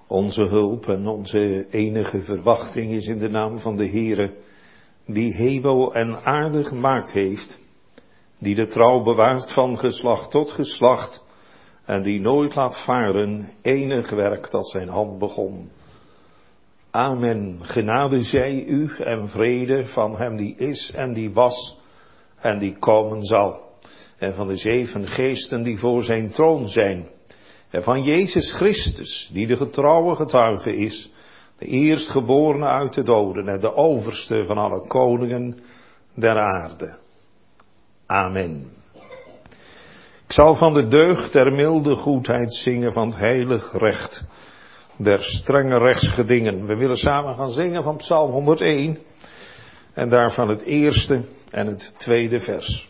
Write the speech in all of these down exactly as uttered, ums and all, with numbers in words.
Onze hulp en onze enige verwachting is in de naam van de Heere, die hemel en aarde gemaakt heeft, die de trouw bewaart van geslacht tot geslacht en die nooit laat varen enig werk dat zijn hand begon. Amen. Genade zij u en vrede van hem die is en die was en die komen zal. En van de zeven geesten die voor zijn troon zijn. En van Jezus Christus, die de getrouwe getuige is, de eerstgeborene uit de doden en de overste van alle koningen der aarde. Amen. Ik zal van de deugd der milde goedheid zingen, van het heilig recht der strenge rechtsgedingen. We willen samen gaan zingen van Psalm honderdéén en daarvan het eerste en het tweede vers.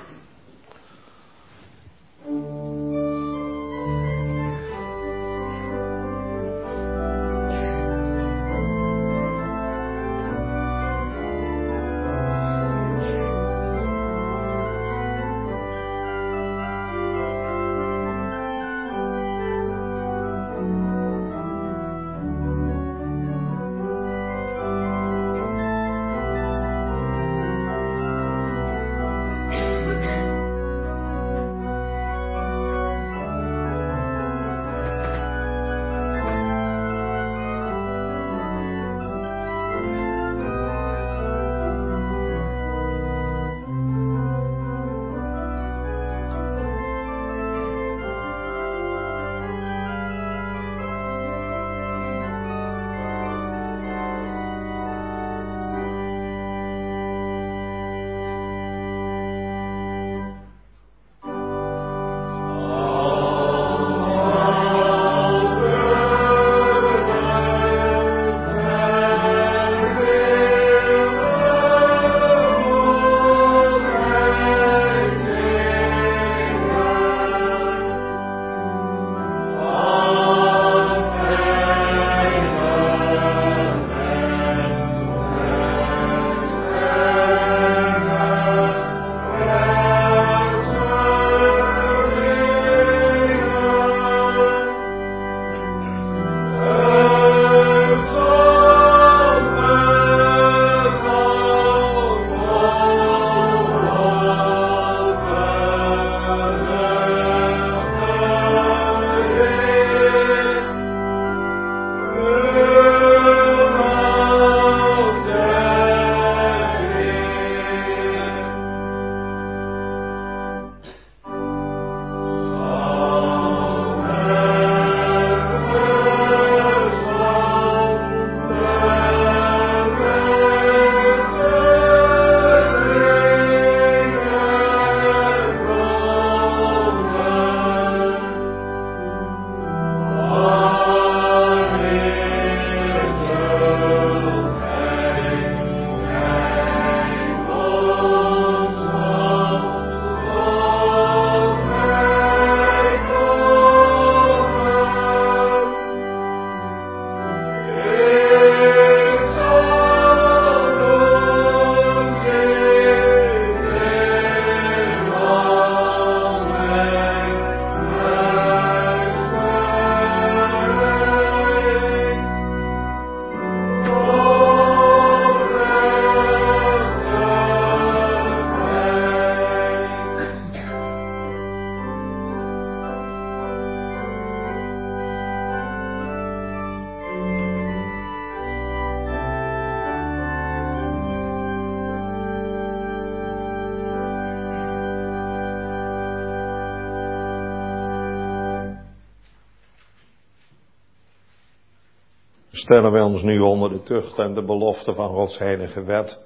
Stellen wij ons nu onder de tucht en de belofte van Gods heilige wet.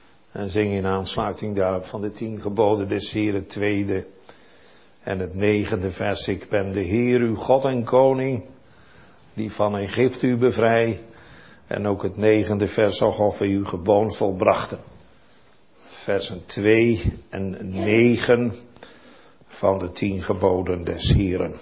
En zingen in aansluiting daarop van de tien geboden des Heeren, het tweede en het negende vers. Ik ben de Heer uw God en Koning, die van Egypte u bevrij. En ook het negende vers, of wij uw gebood volbrachten. Versen twee en negen van de tien geboden des Heeren.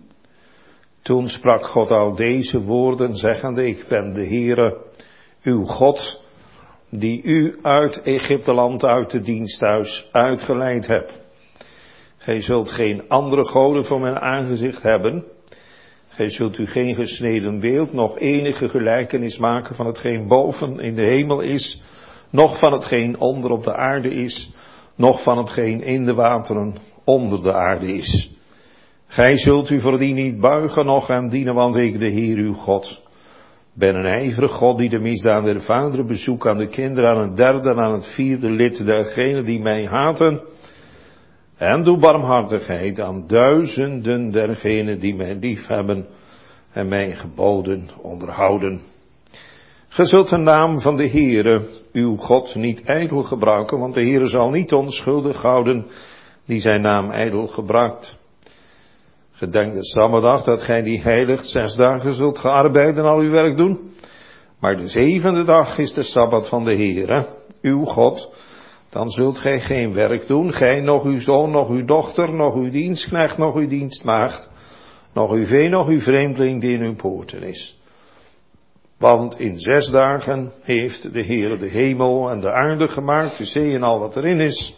Toen sprak God al deze woorden, zeggende, ik ben de Heere, uw God, die u uit Egypteland, uit de diensthuis uitgeleid hebt. Gij zult geen andere goden voor mijn aangezicht hebben. Gij zult u geen gesneden beeld, nog enige gelijkenis maken van hetgeen boven in de hemel is, noch van hetgeen onder op de aarde is, noch van hetgeen in de wateren onder de aarde is. Gij zult u voor die niet buigen, noch aan dienen, want ik, de Heer uw God, ben een ijverig God die de misdaad der vaderen bezoekt aan de kinderen, aan het derde en aan het vierde lid dergenen die mij haten. En doe barmhartigheid aan duizenden dergenen die mij lief hebben en mijn geboden onderhouden. Ge zult de naam van de Heere, uw God, niet ijdel gebruiken, want de Heere zal niet onschuldig houden die zijn naam ijdel gebruikt. Gedenk de Sabbatdag dat gij die heiligt, zes dagen zult gearbeid en al uw werk doen. Maar de zevende dag is de Sabbat van de Heere, uw God. Dan zult gij geen werk doen, gij, nog uw zoon, nog uw dochter, nog uw dienstknecht, nog uw dienstmaagd, nog uw vee, nog uw vreemdeling die in uw poorten is. Want in zes dagen heeft de Heere de hemel en de aarde gemaakt, de zee en al wat erin is.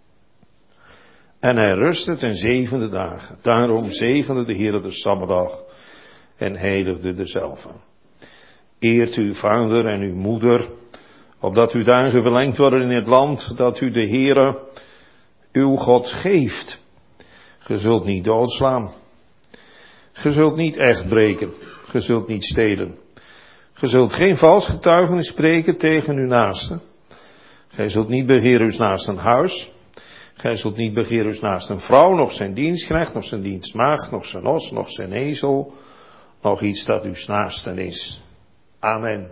En hij rustte ten zevende dagen. Daarom zegende de Heere de Sabbatdag en heiligde dezelve. Eert uw vader en uw moeder, opdat uw dagen verlengd worden in het land dat u de Heere, uw God, geeft. Ge zult niet doodslaan. Ge zult niet echt breken. Ge zult niet stelen. Ge zult geen vals getuigenis spreken tegen uw naaste. Gij zult niet begeren uw naaste een huis. Gij zult niet begeren uw naaste een vrouw, nog zijn dienstknecht, nog zijn dienstmaagd, nog zijn os, nog zijn ezel, nog iets dat uw naasten is. Amen.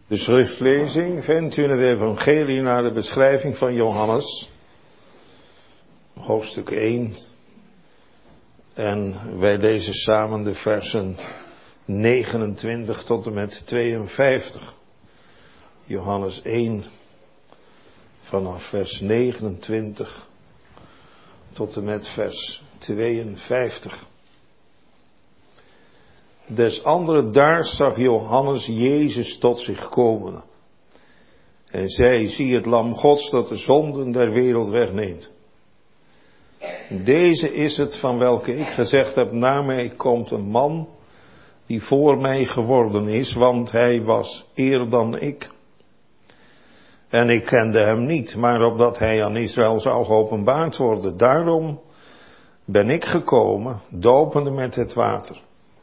De schriftlezing vindt u in het evangelie naar de beschrijving van Johannes, hoofdstuk één. En wij lezen samen de versen negenentwintig tot en met tweeënvijftig. Johannes één, vanaf vers negenentwintig tot en met vers tweeënvijftig. Des anderen daags zag Johannes Jezus tot zich komen. En zei, zie het lam Gods dat de zonden der wereld wegneemt. Deze is het van welke ik gezegd heb, na mij komt een man die voor mij geworden is, want hij was eer dan ik. En ik kende hem niet, maar opdat hij aan Israël zou geopenbaard worden. Daarom ben ik gekomen, dopende met het water.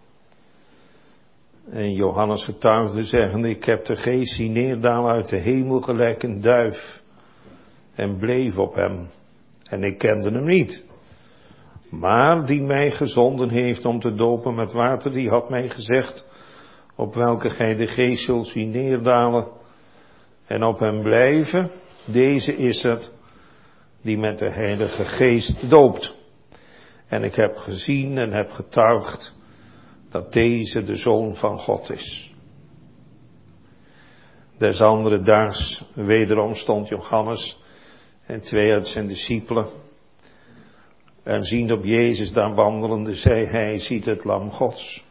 En Johannes getuigde zeggende, ik heb de geest zien neerdalen uit de hemel gelijk een duif. En bleef op hem. En ik kende hem niet. Maar die mij gezonden heeft om te dopen met water, die had mij gezegd, op welke gij de geest zult zien neerdalen en op hem blijven, deze is het die met de Heilige Geest doopt. En ik heb gezien en heb getuigd dat deze de Zoon van God is. Des andere daags wederom stond Johannes en twee uit zijn discipelen. En ziend op Jezus daar wandelende, zei hij, ziet het lam Gods.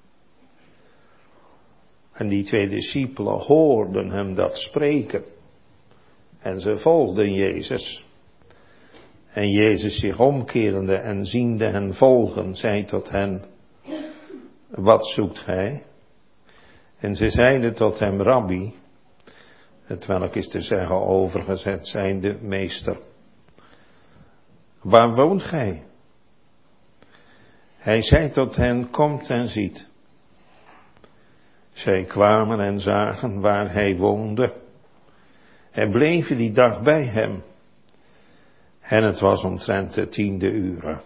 En die twee discipelen hoorden hem dat spreken. En ze volgden Jezus. En Jezus zich omkerende en ziende hen volgen, zei tot hen, wat zoekt gij? En ze zeiden tot hem, Rabbi, hetwelk is te zeggen overgezet zijnde meester. Waar woont gij? Hij zei tot hen, komt en ziet. Zij kwamen en zagen waar hij woonde. En bleven die dag bij hem. En het was omtrent de tiende uren.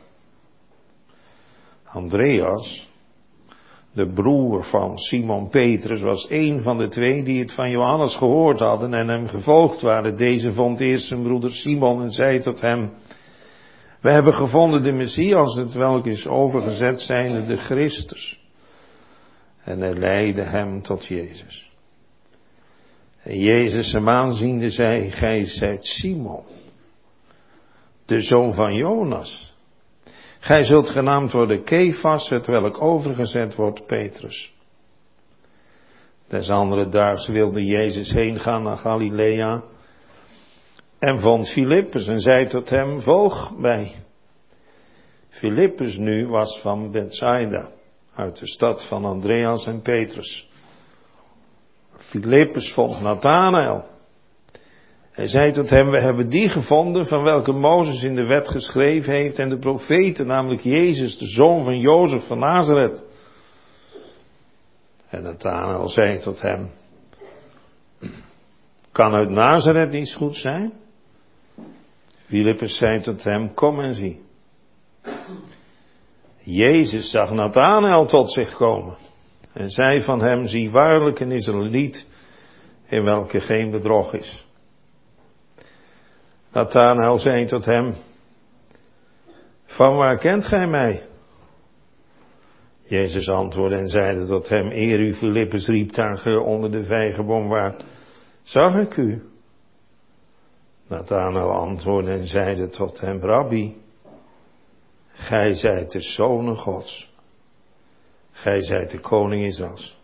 Andreas, de broer van Simon Petrus, was een van de twee die het van Johannes gehoord hadden en hem gevolgd waren. Deze vond eerst zijn broeder Simon en zei tot hem, we hebben gevonden de Messias, het welk is overgezet zijnde de Christus. En hij leidde hem tot Jezus. En Jezus hem aanziende zei, gij zijt Simon, de zoon van Jonas. Gij zult genaamd worden Kefas, het welk overgezet wordt Petrus. Des andere daags wilde Jezus heen gaan naar Galilea. En vond Filippus en zei tot hem, volg mij. Filippus nu was van Bethsaida, uit de stad van Andreas en Petrus. Filippus vond Nathanael. Hij zei tot hem, we hebben die gevonden van welke Mozes in de wet geschreven heeft en de profeten, namelijk Jezus, de zoon van Jozef van Nazareth. En Nathanael zei tot hem, kan uit Nazareth iets goed zijn? Filippus zei tot hem, kom en zie. Jezus zag Nathanael tot zich komen en zei van hem, zie waarlijk een Israëliet in welke geen bedrog is. Nathanael zei tot hem, van waar kent gij mij? Jezus antwoordde en zeide tot hem, eer u Filippus riep daar ge onder de vijgenboom waart, zag ik u? Nathanael antwoordde en zeide tot hem, Rabbi, gij zijt de Zoon Gods, gij zijt de koning Israëls.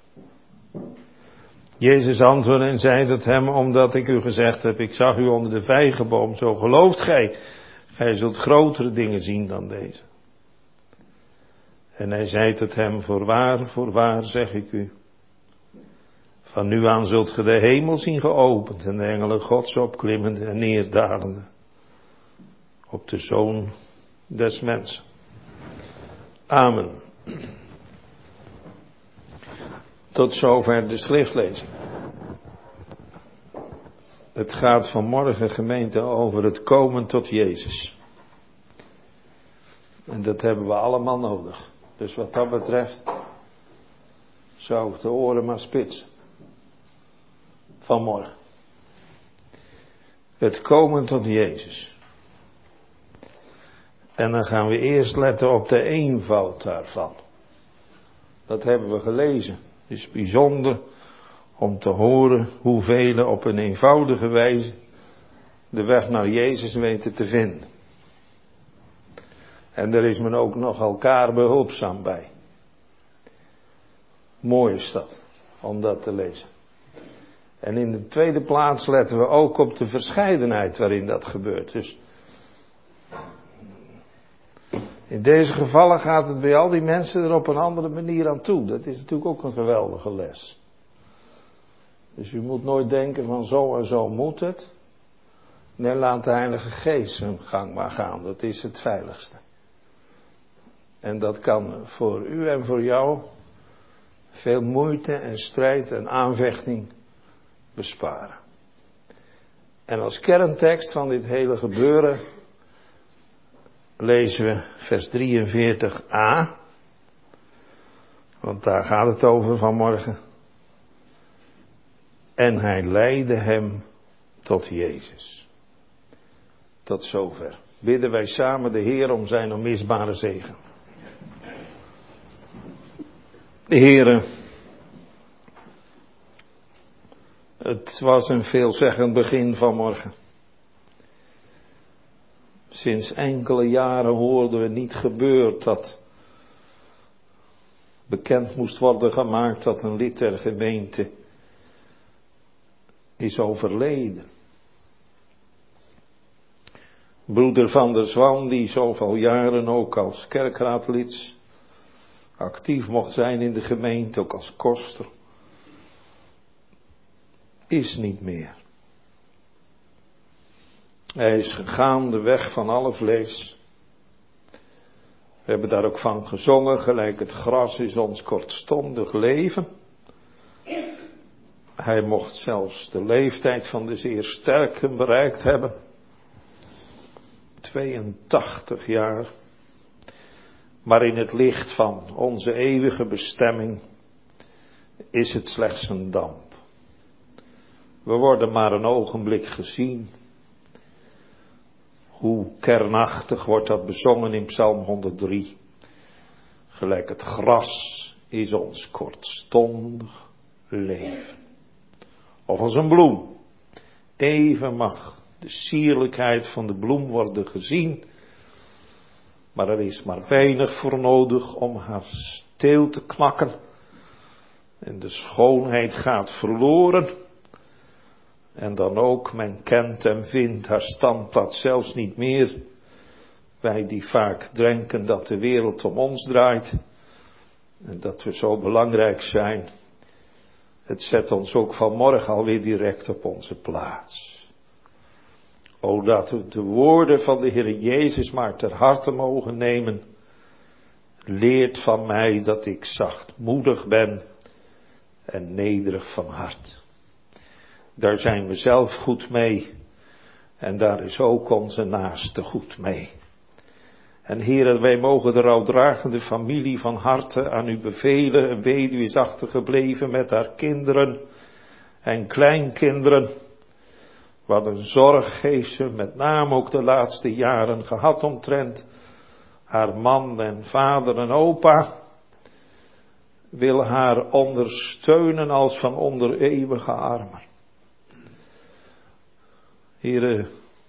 Jezus antwoordde en zei tot hem, omdat ik u gezegd heb, ik zag u onder de vijgenboom, zo gelooft gij, gij zult grotere dingen zien dan deze. En hij zei tot hem, voorwaar, voorwaar zeg ik u, van nu aan zult ge de hemel zien geopend en de engelen Gods opklimmende en neerdalende op de Zoon des Mensen. Amen. Tot zover de schriftlezing. Het gaat vanmorgen, gemeente, over het komen tot Jezus. En dat hebben we allemaal nodig. Dus wat dat betreft zou ik de oren maar spitsen. vanmorgen. Het komen tot Jezus. En dan gaan we eerst letten op de eenvoud daarvan. Dat hebben we gelezen. Het is bijzonder om te horen hoe velen op een eenvoudige wijze de weg naar Jezus weten te vinden. En daar is men ook nog elkaar behulpzaam bij. Mooi is dat, om dat te lezen. En in de tweede plaats letten we ook op de verscheidenheid waarin dat gebeurt. Dus in deze gevallen gaat het bij al die mensen er op een andere manier aan toe. Dat is natuurlijk ook een geweldige les. Dus u moet nooit denken van zo en zo moet het. Nee, laat de Heilige Geest zijn gang maar gaan. Dat is het veiligste. En dat kan voor u en voor jou veel moeite en strijd en aanvechting besparen. En als kerntekst van dit hele gebeuren lezen we vers drieënveertig a. Want daar gaat het over vanmorgen. En hij leidde hem tot Jezus. Tot zover. Bidden wij samen de Heer om zijn onmisbare zegen. De Heere, het was een veelzeggend begin vanmorgen. Sinds enkele jaren hoorden we niet gebeurd dat bekend moest worden gemaakt dat een lid der gemeente is overleden. Broeder Van der Zwan, die zoveel jaren ook als kerkraadlid actief mocht zijn in de gemeente, ook als koster, is niet meer. Hij is gegaan de weg van alle vlees. We hebben daar ook van gezongen, gelijk het gras is ons kortstondig leven. Hij mocht zelfs de leeftijd van de zeer sterken bereikt hebben. tweeëntachtig jaar. Maar in het licht van onze eeuwige bestemming is het slechts een damp. We worden maar een ogenblik gezien. Hoe kernachtig wordt dat bezongen in Psalm honderddrie. Gelijk het gras is ons kortstondig leven. Of als een bloem. Even mag de sierlijkheid van de bloem worden gezien. Maar er is maar weinig voor nodig om haar steel te knakken. En de schoonheid gaat verloren. En dan ook, men kent en vindt haar standplaats zelfs niet meer. Wij die vaak denken dat de wereld om ons draait. En dat we zo belangrijk zijn. Het zet ons ook vanmorgen alweer direct op onze plaats. O, dat we de woorden van de Heer Jezus maar ter harte mogen nemen. Leert van mij dat ik zachtmoedig ben en nederig van hart. Daar zijn we zelf goed mee. En daar is ook onze naaste goed mee. En Heer, wij mogen de rouwdragende familie van harte aan u bevelen. Een weduwe is achtergebleven met haar kinderen en kleinkinderen. Wat een zorg heeft ze met name ook de laatste jaren gehad omtrent haar man en vader en opa. Wil haar ondersteunen als van onder eeuwige armen. Heere,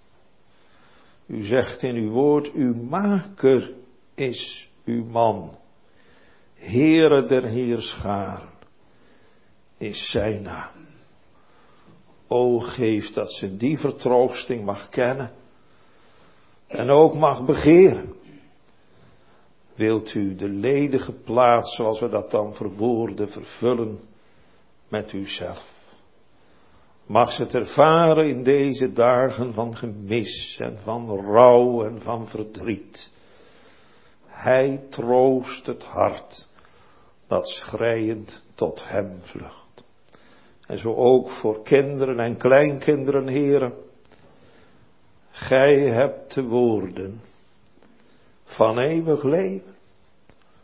u zegt in uw woord, uw maker is uw man. Heere der heerscharen is zijn naam. O, geef dat ze die vertroosting mag kennen. En ook mag begeren. Wilt u de ledige plaats, zoals we dat dan verwoorden, vervullen met uzelf. Mag ze het ervaren in deze dagen van gemis en van rouw en van verdriet. Hij troost het hart dat schreiend tot hem vlucht. En zo ook voor kinderen en kleinkinderen, Heere. Gij hebt de woorden van eeuwig leven.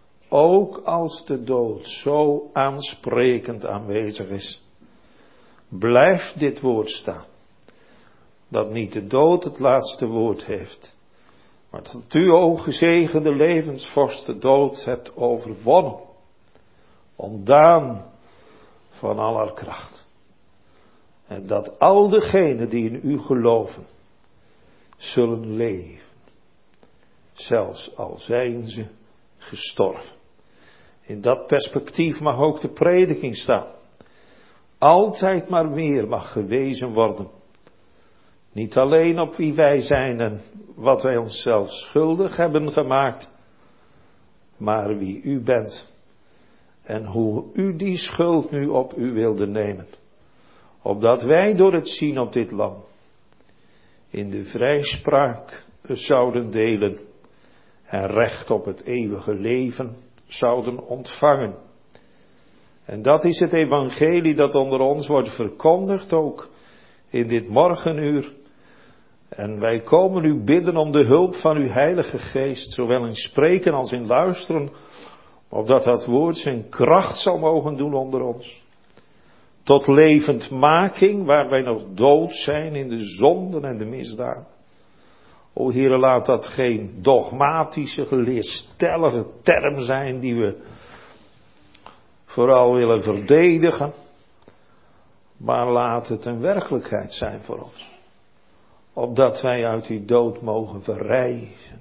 Ook als de dood zo aansprekend aanwezig is. blijft dit woord staan. Dat niet de dood het laatste woord heeft. Maar dat u, o gezegende levensvorst, de dood hebt overwonnen. Ontdaan van al haar kracht. En dat al degenen die in u geloven, zullen leven. Zelfs al zijn ze gestorven. In dat perspectief mag ook de prediking staan. Altijd maar meer mag gewezen worden. Niet alleen op wie wij zijn en wat wij onszelf schuldig hebben gemaakt. Maar wie u bent. En hoe u die schuld nu op u wilde nemen. Opdat wij door het zien op dit land. In de vrijspraak zouden delen. En recht op het eeuwige leven zouden ontvangen. En dat is het evangelie dat onder ons wordt verkondigd ook in dit morgenuur. En wij komen u bidden om de hulp van uw Heilige Geest, zowel in spreken als in luisteren, opdat dat woord zijn kracht zal mogen doen onder ons. Tot levendmaking, waar wij nog dood zijn in de zonden en de misdaden. O Heere, laat dat geen dogmatische, geleerstellige term zijn die we vooral willen verdedigen. Maar laat het een werkelijkheid zijn voor ons. Opdat wij uit die dood mogen verrijzen.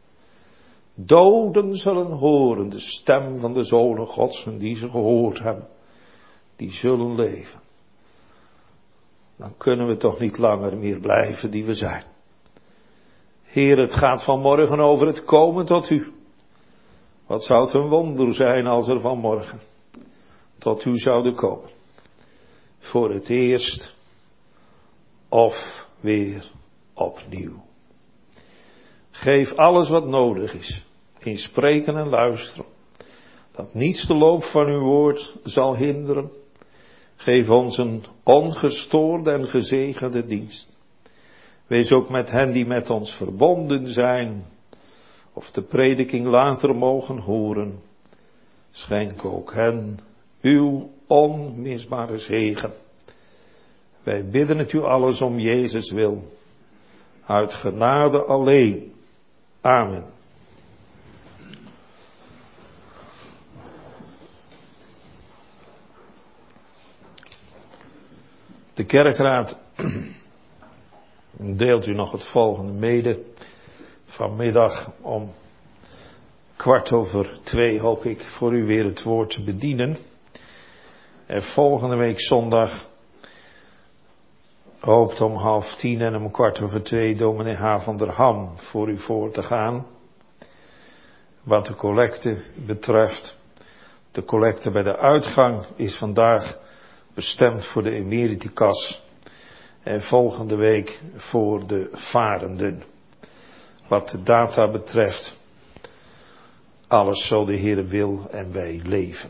Doden zullen horen de stem van de Zonen Gods en die ze gehoord hebben. Die zullen leven. Dan kunnen we toch niet langer meer blijven die we zijn. Heer, het gaat vanmorgen over het komen tot u. Wat zou het een wonder zijn als er vanmorgen tot u zouden komen. Voor het eerst of weer opnieuw. Geef alles wat nodig is in spreken en luisteren. Dat niets de loop van uw woord zal hinderen. Geef ons een ongestoorde en gezegende dienst. Wees ook met hen die met ons verbonden zijn, of de prediking later mogen horen. Schenk ook hen uw onmisbare zegen. Wij bidden het u alles om Jezus wil. Uit genade alleen. Amen. De kerkraad deelt u nog het volgende mede. Vanmiddag om kwart over twee hoop ik voor u weer het woord te bedienen. En volgende week zondag hoopt om half tien en om kwart over twee dominee H. van der Ham voor u voor te gaan. Wat de collecte betreft. De collecte bij de uitgang is vandaag bestemd voor de Emeritikas. En volgende week voor de varenden. Wat de data betreft. Alles zo de Heere wil en wij leven.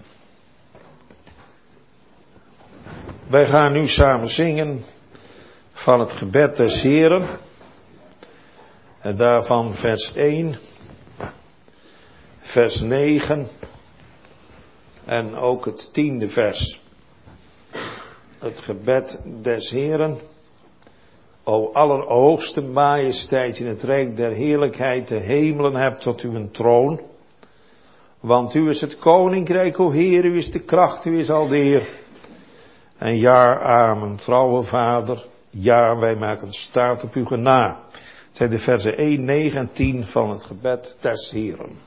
Wij gaan nu samen zingen van het gebed des Heeren. En daarvan vers één. Vers negen. En ook het tiende vers. Het gebed des Heeren. O allerhoogste majesteit in het rijk der heerlijkheid, de hemelen hebt tot u een troon. Want u is het koninkrijk, o Heer, u is de kracht, u is al de eer. En ja, amen, trouwe Vader, ja, wij maken staat op uw genade. Het zijn de versen één, negen en tien van het gebed des Heeren.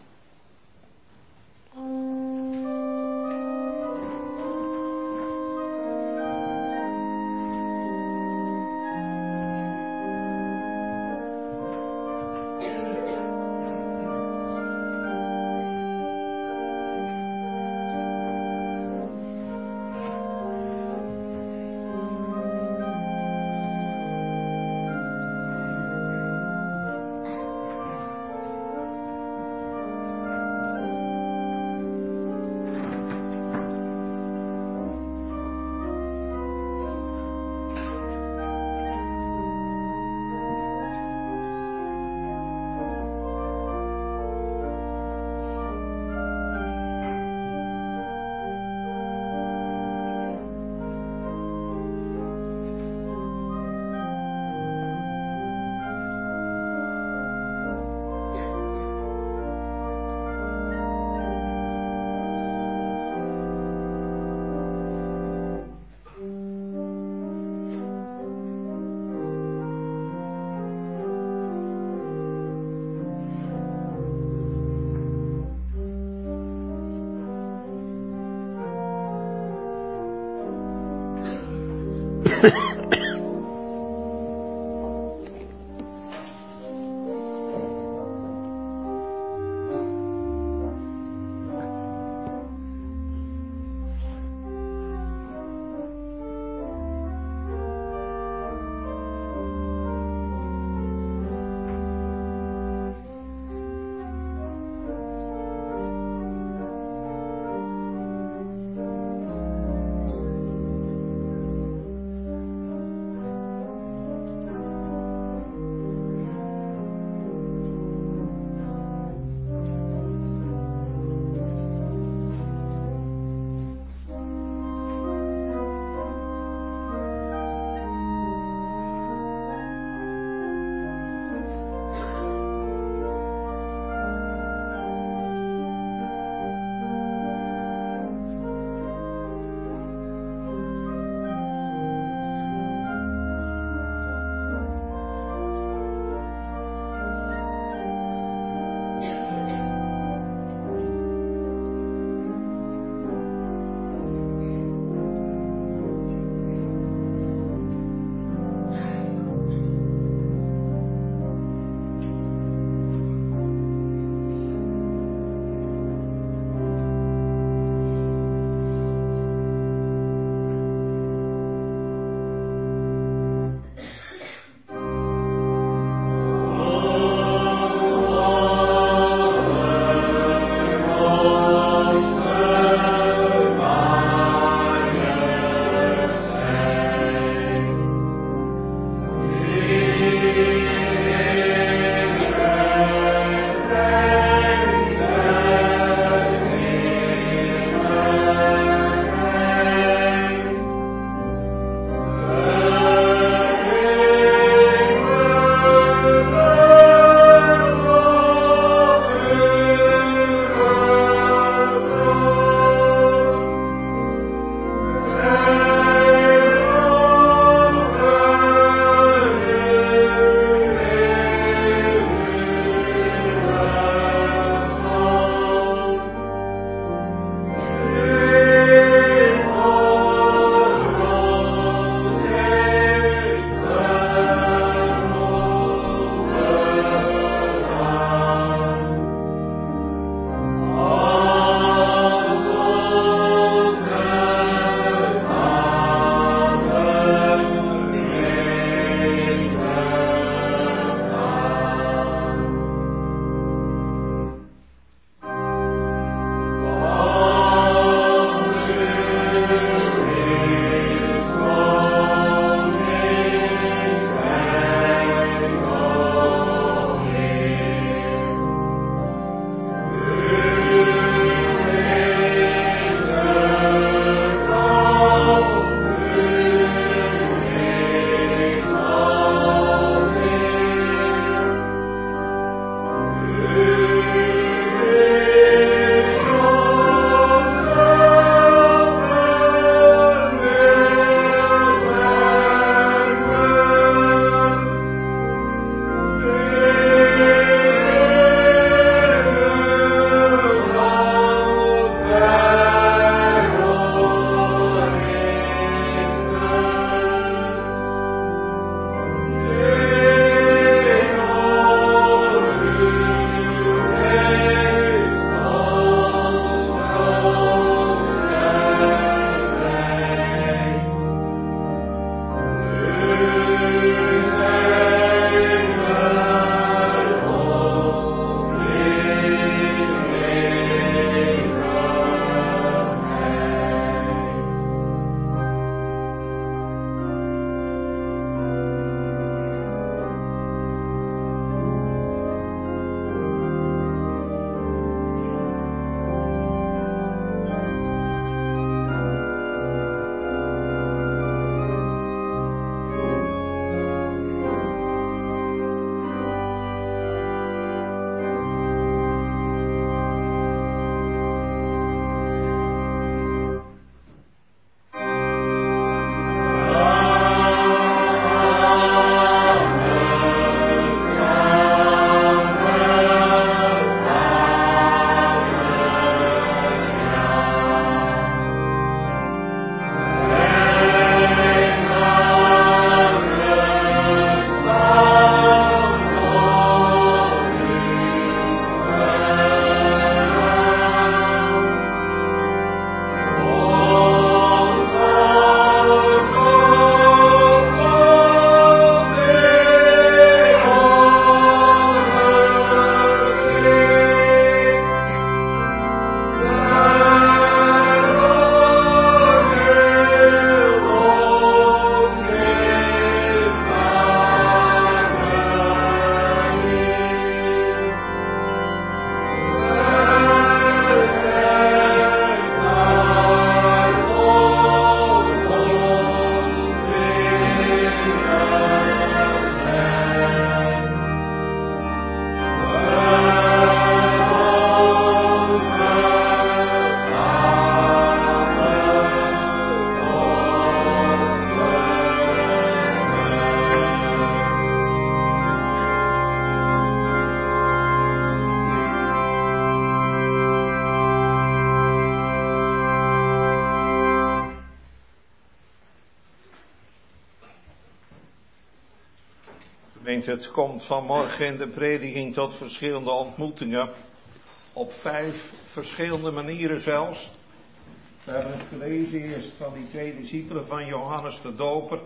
gemeente, het komt vanmorgen in de prediking tot verschillende ontmoetingen. Op vijf verschillende manieren zelfs. We hebben het gelezen eerst van die twee discipelen van Johannes de Doper.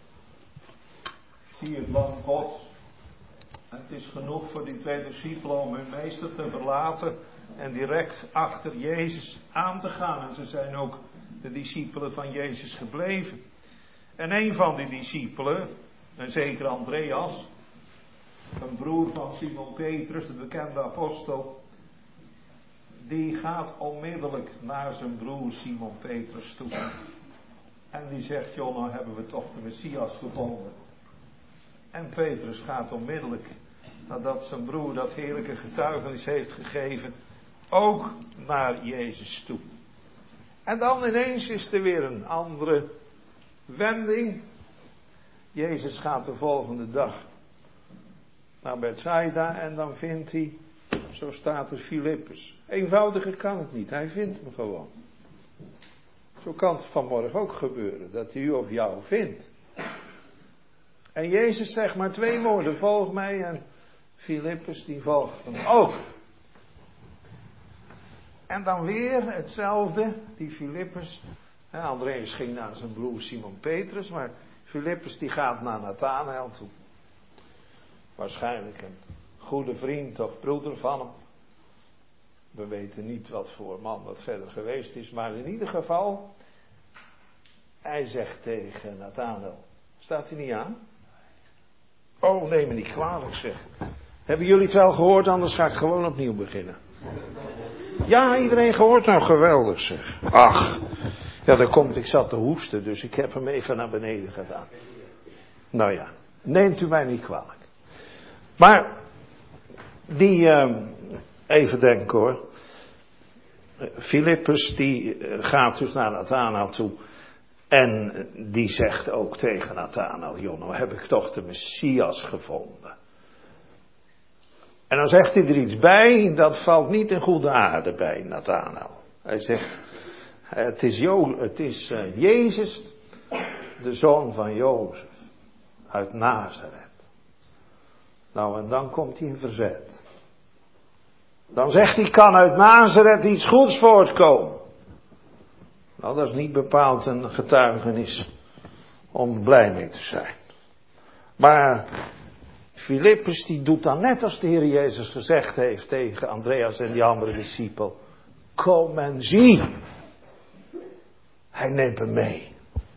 Zie het lam Gods. En het is genoeg voor die twee discipelen om hun meester te verlaten en direct achter Jezus aan te gaan. En ze zijn ook de discipelen van Jezus gebleven. En een van die discipelen, een zeker Andreas, een broer van Simon Petrus, de bekende apostel, die gaat onmiddellijk naar zijn broer Simon Petrus toe. En die zegt, joh, nou hebben we toch de Messias gevonden. En Petrus gaat onmiddellijk, nadat zijn broer dat heerlijke getuigenis heeft gegeven, ook naar Jezus toe. En dan ineens is er weer een andere wending. Jezus gaat de volgende dag naar Bethsaida en dan vindt hij, zo staat er, Filippus. Eenvoudiger kan het niet, hij vindt hem gewoon. Zo kan het vanmorgen ook gebeuren, dat hij u of jou vindt. En Jezus zegt maar twee woorden, volg mij, en Filippus die volgt hem ook. En dan weer hetzelfde, die Filippus. Andreas ging naar zijn broer Simon Petrus, maar Filippus die gaat naar Nathanael toe. Waarschijnlijk een goede vriend of broeder van hem. We weten niet wat voor man dat verder geweest is, maar in ieder geval, hij zegt tegen Nathanael, staat hij niet aan? Oh, neem me niet kwalijk, zeg. Hebben jullie het wel gehoord, anders ga ik gewoon opnieuw beginnen. Ja, iedereen gehoord? Nou, geweldig, zeg. Ach, ja, dat komt, ik zat te hoesten, dus ik heb hem even naar beneden gedaan. Nou ja, neemt u mij niet kwalijk. Maar, die, uh, even denken hoor. Filippus, die gaat dus naar Nathanael toe. En die zegt ook tegen Nathanael, joh, nou heb ik toch de Messias gevonden. En dan zegt hij er iets bij, dat valt niet in goede aarde bij Nathanael. Hij zegt, het is, jo- het is uh, Jezus, de zoon van Jozef, uit Nazareth. Nou, en dan komt hij in verzet. Dan zegt hij, kan uit Nazareth iets goeds voortkomen. Nou, dat is niet bepaald een getuigenis om blij mee te zijn. Maar Filippus die doet dan net als de Heer Jezus gezegd heeft tegen Andreas en die andere discipel. Kom en zie. Hij neemt hem mee.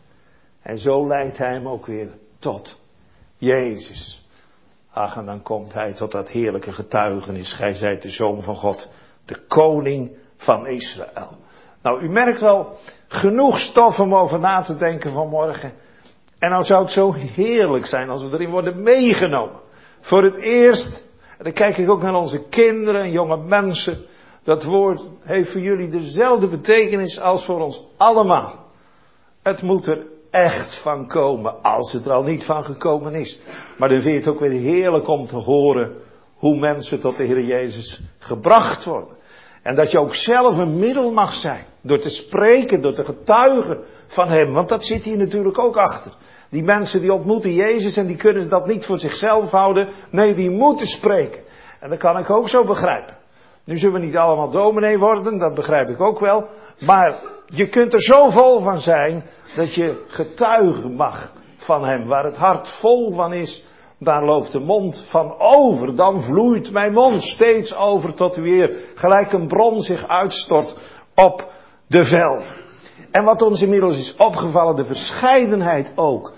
En zo leidt hij hem ook weer tot Jezus. Ach, en dan komt hij tot dat heerlijke getuigenis. Gij zijt de Zoon van God, de koning van Israël. Nou, u merkt wel, genoeg stof om over na te denken vanmorgen. En nou zou het zo heerlijk zijn als we erin worden meegenomen. Voor het eerst, en dan kijk ik ook naar onze kinderen en jonge mensen. Dat woord heeft voor jullie dezelfde betekenis als voor ons allemaal. Het moet er echt van komen, als het er al niet van gekomen is. Maar dan vind je het ook weer heerlijk om te horen hoe mensen tot de Heer Jezus gebracht worden. En dat je ook zelf een middel mag zijn. Door te spreken, door te getuigen van Hem. Want dat zit hier natuurlijk ook achter. Die mensen die ontmoeten Jezus en die kunnen dat niet voor zichzelf houden. Nee, die moeten spreken. En dat kan ik ook zo begrijpen. Nu zullen we niet allemaal dominee worden, dat begrijp ik ook wel. Maar je kunt er zo vol van zijn dat je getuigen mag van Hem. Waar het hart vol van is, daar loopt de mond van over. Dan vloeit mijn mond steeds over tot weer gelijk een bron zich uitstort op de velden. En wat ons inmiddels is opgevallen, de verscheidenheid ook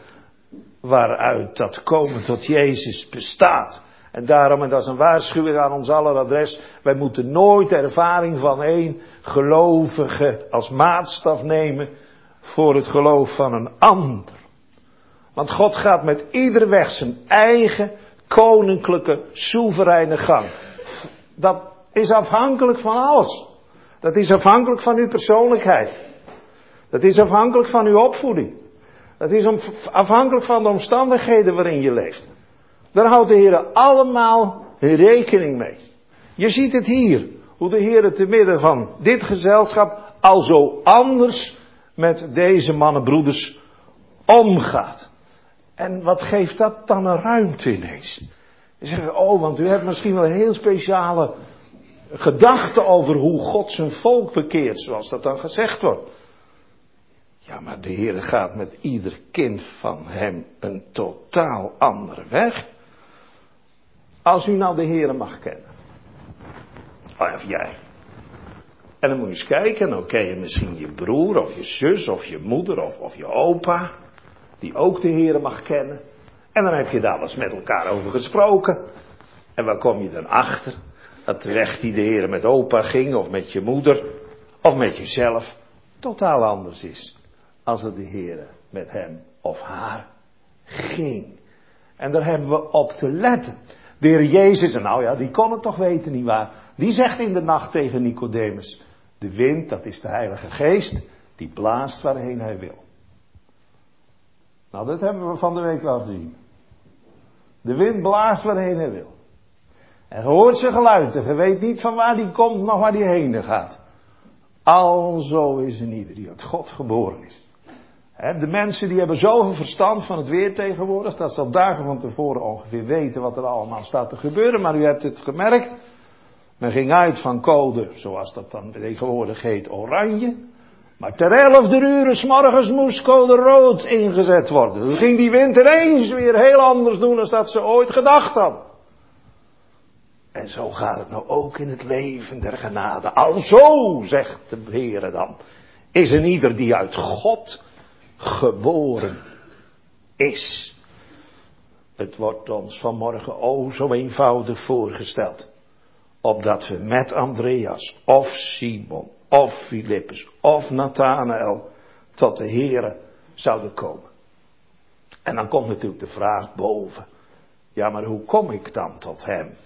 waaruit dat komen tot Jezus bestaat. En daarom, en dat is een waarschuwing aan ons aller adres, wij moeten nooit de ervaring van één gelovige als maatstaf nemen voor het geloof van een ander. Want God gaat met ieder weg zijn eigen koninklijke, soevereine gang. Dat is afhankelijk van alles. Dat is afhankelijk van uw persoonlijkheid. Dat is afhankelijk van uw opvoeding. Dat is afhankelijk van de omstandigheden waarin je leeft. Daar houdt de Heer allemaal rekening mee. Je ziet het hier. Hoe de Heer te midden van dit gezelschap al zo anders met deze mannenbroeders omgaat. En wat geeft dat dan een ruimte ineens? Ze zeggen, oh, want u hebt misschien wel een heel speciale gedachten over hoe God zijn volk bekeert, zoals dat dan gezegd wordt. Ja, maar de Heer gaat met ieder kind van hem een totaal andere weg. Als u nou de Heer mag kennen. Of jij. En dan moet je eens kijken, dan ken je misschien je broer of je zus of je moeder of, of je opa. Die ook de Heer mag kennen. En dan heb je daar eens met elkaar over gesproken. En waar kom je dan achter? Dat de weg die de Heer met opa ging, of met je moeder, of met jezelf, totaal anders is. Als het de Heer met hem of haar ging. En daar hebben we op te letten. De Heer Jezus, en nou ja, die kon het toch weten, nietwaar? Die zegt in de nacht tegen Nicodemus, de wind, dat is de Heilige Geest, die blaast waarheen hij wil. Nou, dat hebben we van de week wel gezien. De wind blaast waarheen hij wil. En hoort zijn geluid, en je weet niet van waar die komt, nog waar die heen gaat. Alzo is er ieder die uit God geboren is. He, de mensen die hebben zoveel verstand van het weer tegenwoordig, dat ze al dagen van tevoren ongeveer weten wat er allemaal staat te gebeuren. Maar u hebt het gemerkt, men ging uit van code, zoals dat dan tegenwoordig heet, oranje. Maar ter elfde uur 's morgens moest code rood ingezet worden. Toen ging die wind ineens weer heel anders doen dan dat ze ooit gedacht hadden. En zo gaat het nou ook in het leven der genade. Alzo, zegt de Heer dan, is een ieder die uit God geboren is. Het wordt ons vanmorgen o zo eenvoudig voorgesteld. Opdat we met Andreas of Simon of Filippus of Nathanael tot de Heere zouden komen. En dan komt natuurlijk de vraag boven. Ja, maar hoe kom ik dan tot hem?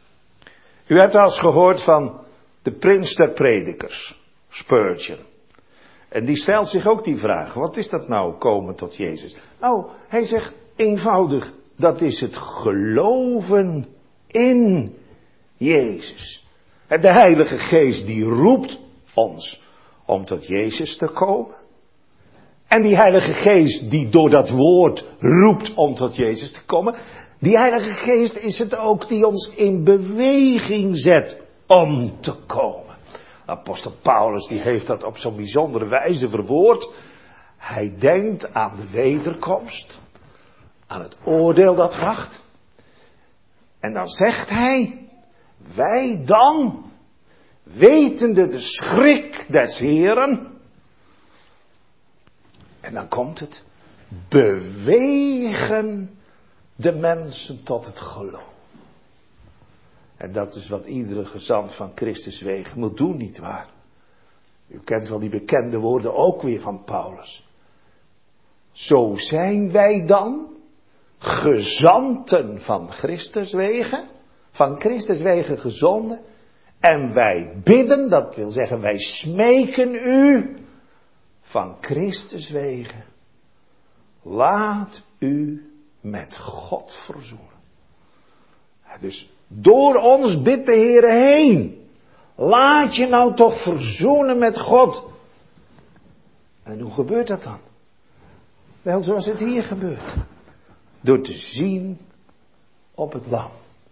U hebt al eens gehoord van de prins der predikers, Spurgeon. En die stelt zich ook die vraag, wat is dat nou, komen tot Jezus? Nou, hij zegt eenvoudig, dat is het geloven in Jezus. En de Heilige Geest die roept ons om tot Jezus te komen. En die Heilige Geest die door dat woord roept om tot Jezus te komen. Die Heilige Geest is het ook die ons in beweging zet om te komen. Apostel Paulus die heeft dat op zo'n bijzondere wijze verwoord. Hij denkt aan de wederkomst. Aan het oordeel dat wacht. En dan zegt hij. Wij dan, wetende de schrik des Heeren. En dan komt het. Bewegen de mensen tot het geloof. En dat is wat iedere gezant van Christus wegen moet doen, nietwaar? U kent wel die bekende woorden ook weer van Paulus. Zo zijn wij dan gezanten van Christus wegen. Van Christus wegen gezonden. En wij bidden, dat wil zeggen wij smeken u van Christus wegen. Laat u met God verzoenen. Dus door ons bidt de Heer heen. Laat je nou toch verzoenen met God. En hoe gebeurt dat dan? Wel zoals het hier gebeurt. Door te zien op het lam.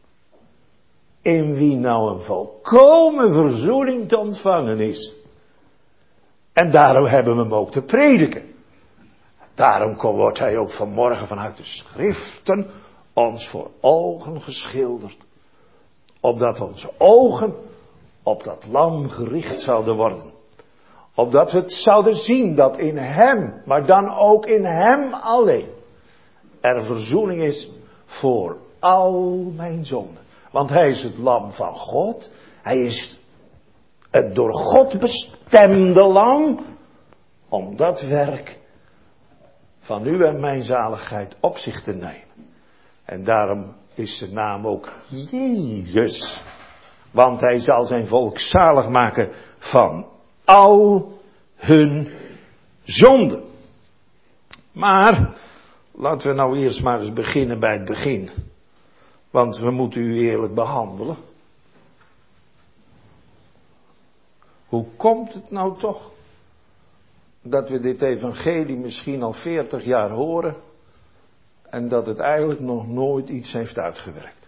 In wie nou een volkomen verzoening te ontvangen is. En daarom hebben we hem ook te prediken. Daarom wordt hij ook vanmorgen vanuit de schriften ons voor ogen geschilderd. Opdat onze ogen op dat lam gericht zouden worden. Opdat we het zouden zien dat in hem, maar dan ook in hem alleen, er verzoening is voor al mijn zonden. Want hij is het lam van God. Hij is het door God bestemde lam. Om dat werk van u en mijn zaligheid op zich te nemen. En daarom is zijn naam ook Jezus. Want hij zal zijn volk zalig maken van al hun zonden. Maar laten we nou eerst maar eens beginnen bij het begin. Want we moeten u eerlijk behandelen. Hoe komt het nou toch dat we dit evangelie misschien al veertig jaar horen En dat het eigenlijk nog nooit iets heeft uitgewerkt.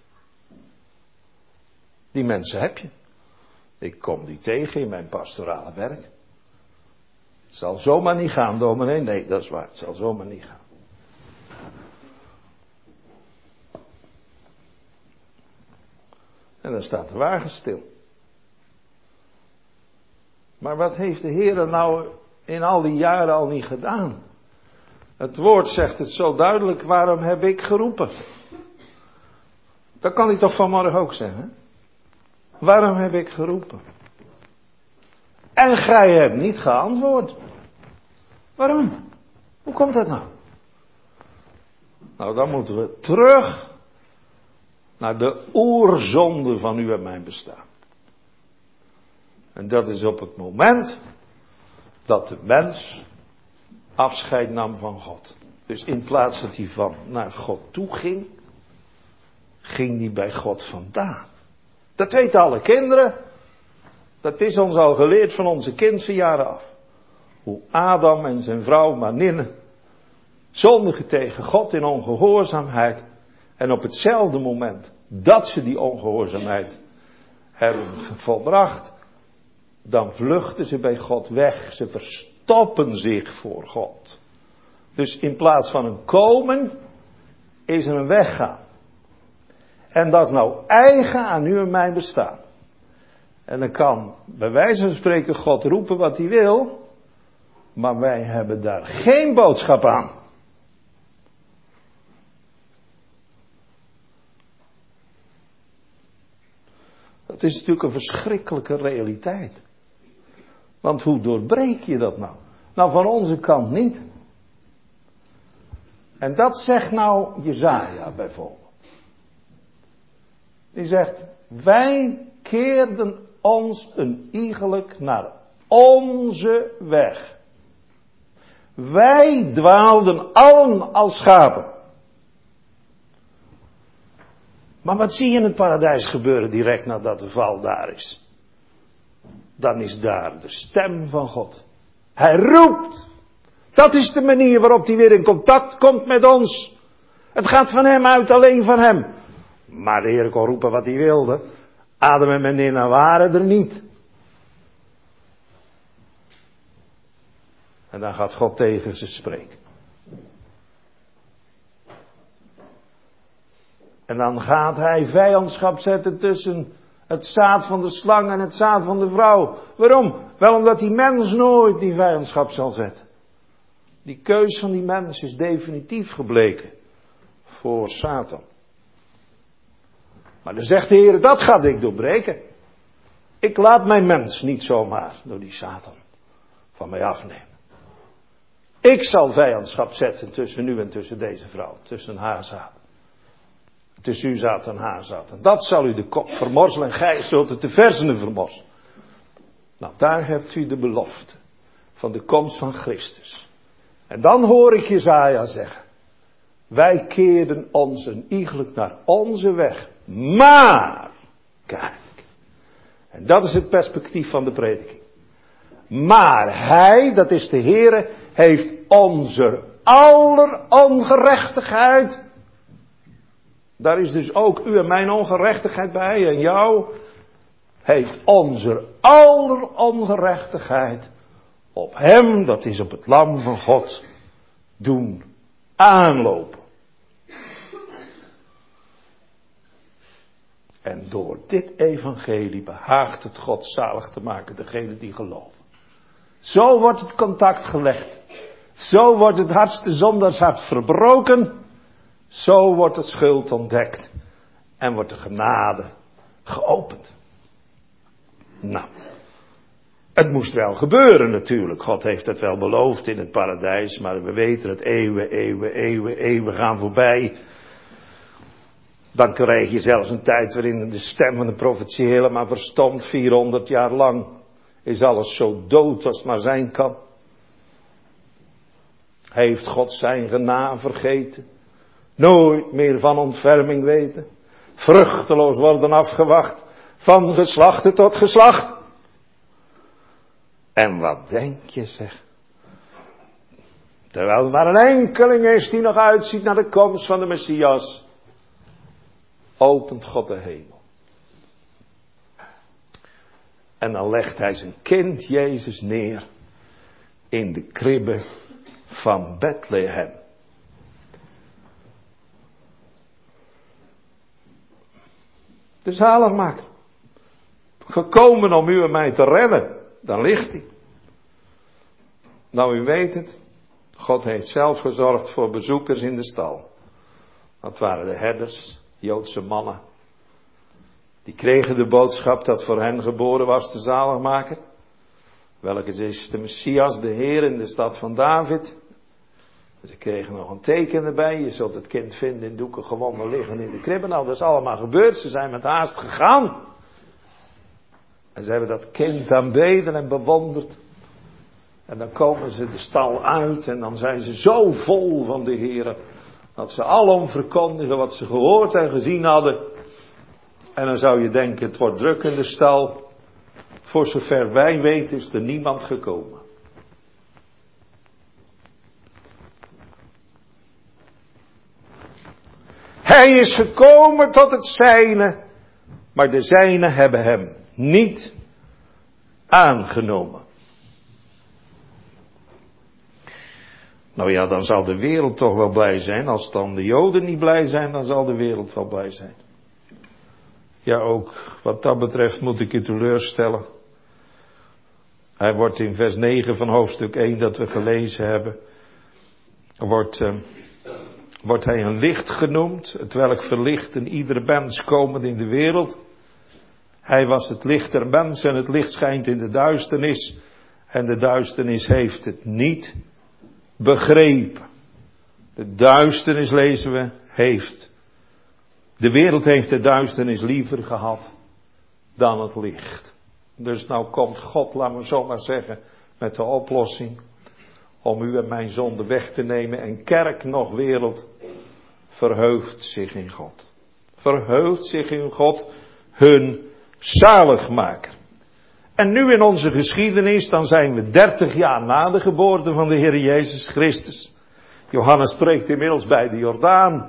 Die mensen heb je. Ik kom die tegen in mijn pastorale werk. Het zal zomaar niet gaan, dominee. Nee, dat is waar. Het zal zomaar niet gaan. En dan staat de wagen stil. Maar wat heeft de Heer nou in al die jaren al niet gedaan? Het woord zegt het zo duidelijk, waarom heb ik geroepen? Dat kan hij toch vanmorgen ook zeggen? Waarom heb ik geroepen? En gij hebt niet geantwoord. Waarom? Hoe komt dat nou? Nou, dan moeten we terug naar de oorzonde van u en mijn bestaan. En dat is op het moment dat de mens afscheid nam van God. Dus in plaats dat hij van naar God toe ging, ging hij bij God vandaan. Dat weten alle kinderen. Dat is ons al geleerd van onze kindsjaren af. Hoe Adam en zijn vrouw Maninne zondigen tegen God in ongehoorzaamheid. En op hetzelfde moment dat ze die ongehoorzaamheid hebben volbracht, dan vluchten ze bij God weg. Ze verstoppen zich voor God. Dus in plaats van een komen, is er een weggaan. En dat is nou eigen aan u en mijn bestaan. En dan kan bij wijze van spreken God roepen wat hij wil, maar wij hebben daar geen boodschap aan. Dat is natuurlijk een verschrikkelijke realiteit. Want hoe doorbreek je dat nou? Nou, van onze kant niet. En dat zegt nou Jesaja bijvoorbeeld. Die zegt, wij keerden ons een iegelijk naar onze weg. Wij dwaalden allen als schapen. Maar wat zie je in het paradijs gebeuren direct nadat de val daar is? Dan is daar de stem van God. Hij roept. Dat is de manier waarop hij weer in contact komt met ons. Het gaat van hem uit, alleen van hem. Maar de Heer kon roepen wat hij wilde. Adam en Maninne waren er niet. En dan gaat God tegen ze spreken. En dan gaat hij vijandschap zetten tussen het zaad van de slang en het zaad van de vrouw. Waarom? Wel omdat die mens nooit die vijandschap zal zetten. Die keus van die mens is definitief gebleken voor Satan. Maar dan zegt de Heer, dat ga ik doorbreken. Ik laat mijn mens niet zomaar door die Satan van mij afnemen. Ik zal vijandschap zetten tussen u en tussen deze vrouw, tussen haar zaad. Tussen uw zaad en haar zaad. En dat zal u de kop vermorzelen en gij zult het de versenen vermorsen. Nou, daar hebt u de belofte van de komst van Christus. En dan hoor ik Jesaja zeggen. Wij keerden ons een iegelijk naar onze weg. Maar, kijk. En dat is het perspectief van de prediking. Maar hij, dat is de Heere, heeft onze aller ongerechtigheid. Daar is dus ook u en mijn ongerechtigheid bij en jou. Heeft onze aller ongerechtigheid op hem, dat is op het lam van God, doen aanlopen. En door dit evangelie behaagt het God zalig te maken, degene die geloven. Zo wordt het contact gelegd. Zo wordt het hardste zondagshart verbroken. Zo wordt het schuld ontdekt. En wordt de genade geopend. Nou, het moest wel gebeuren natuurlijk. God heeft het wel beloofd in het paradijs. Maar we weten het, eeuwen, eeuwen, eeuwen, eeuwen gaan voorbij. Dan krijg je zelfs een tijd waarin de stem van de profetie helemaal verstomt. vierhonderd jaar lang is alles zo dood als het maar zijn kan. Heeft God zijn genade vergeten? Nooit meer van ontferming weten? Vruchteloos worden afgewacht? Van geslachte tot geslacht? En wat denk je zeg? Terwijl er maar een enkeling is die nog uitziet naar de komst van de Messias, opent God de hemel. En dan legt hij zijn kind Jezus neer in de kribbe van Bethlehem. De zaligmaker. Gekomen om u en mij te redden. Dan ligt hij. Nou, u weet het. God heeft zelf gezorgd voor bezoekers in de stal. Dat waren de herders, Joodse mannen. Die kregen de boodschap dat voor hen geboren was de zaligmaker. Welke is de Messias, de Heer in de stad van David. En ze kregen nog een teken erbij. Je zult het kind vinden in doeken gewonden liggen in de kribbe. Nou, dat is allemaal gebeurd. Ze zijn met haast gegaan. En ze hebben dat kind aanbeden en bewonderd. En dan komen ze de stal uit en dan zijn ze zo vol van de Heer. Dat ze alom verkondigen wat ze gehoord en gezien hadden. En dan zou je denken, het wordt druk in de stal. Voor zover wij weten is er niemand gekomen. Hij is gekomen tot het zijne, maar de zijnen hebben hem niet aangenomen. Nou ja, dan zal de wereld toch wel blij zijn. Als dan de Joden niet blij zijn, dan zal de wereld wel blij zijn. Ja, ook wat dat betreft moet ik je teleurstellen. Hij wordt in vers negen van hoofdstuk één dat we gelezen hebben. Wordt, uh, wordt hij een licht genoemd. Het welk verlicht in iedere mens komend in de wereld. Hij was het licht der mens en het licht schijnt in de duisternis. En de duisternis heeft het niet begrepen. De duisternis, lezen we, heeft. De wereld heeft de duisternis liever gehad dan het licht. Dus nou komt God, laat me zo maar zeggen, met de oplossing om u en mijn zonde weg te nemen. En kerk nog wereld verheugt zich in God. Verheugt zich in God, hun zaligmaker. En nu in onze geschiedenis, dan zijn we dertig jaar na de geboorte van de Heer Jezus Christus. Johannes spreekt inmiddels bij de Jordaan.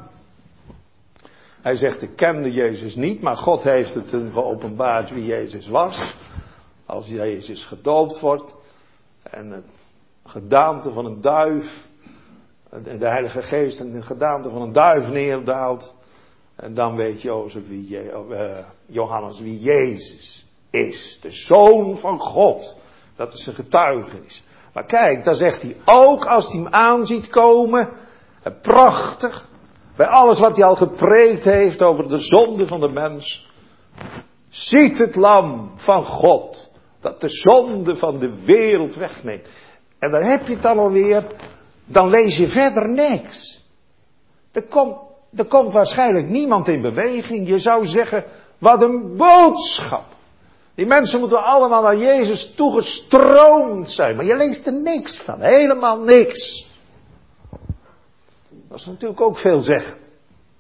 Hij zegt, ik kende Jezus niet, maar God heeft het hem geopenbaard wie Jezus was. Als Jezus gedoopt wordt en het gedaante van een duif, de Heilige Geest en de gedaante van een duif neerdaalt. En dan weet Jozef wie, uh, Johannes wie Jezus is. De Zoon van God. Dat is een getuigenis. Maar kijk, daar zegt hij ook als hij hem aanziet komen. Prachtig. Bij alles wat hij al gepreekt heeft over de zonde van de mens. Ziet het lam van God. Dat de zonde van de wereld wegneemt. En daar heb je het dan alweer. Dan lees je verder niks. Er komt, er komt waarschijnlijk niemand in beweging. Je zou zeggen, wat een boodschap. Die mensen moeten allemaal naar Jezus toegestroomd zijn. Maar je leest er niks van. Helemaal niks. Dat is natuurlijk ook veelzeggend.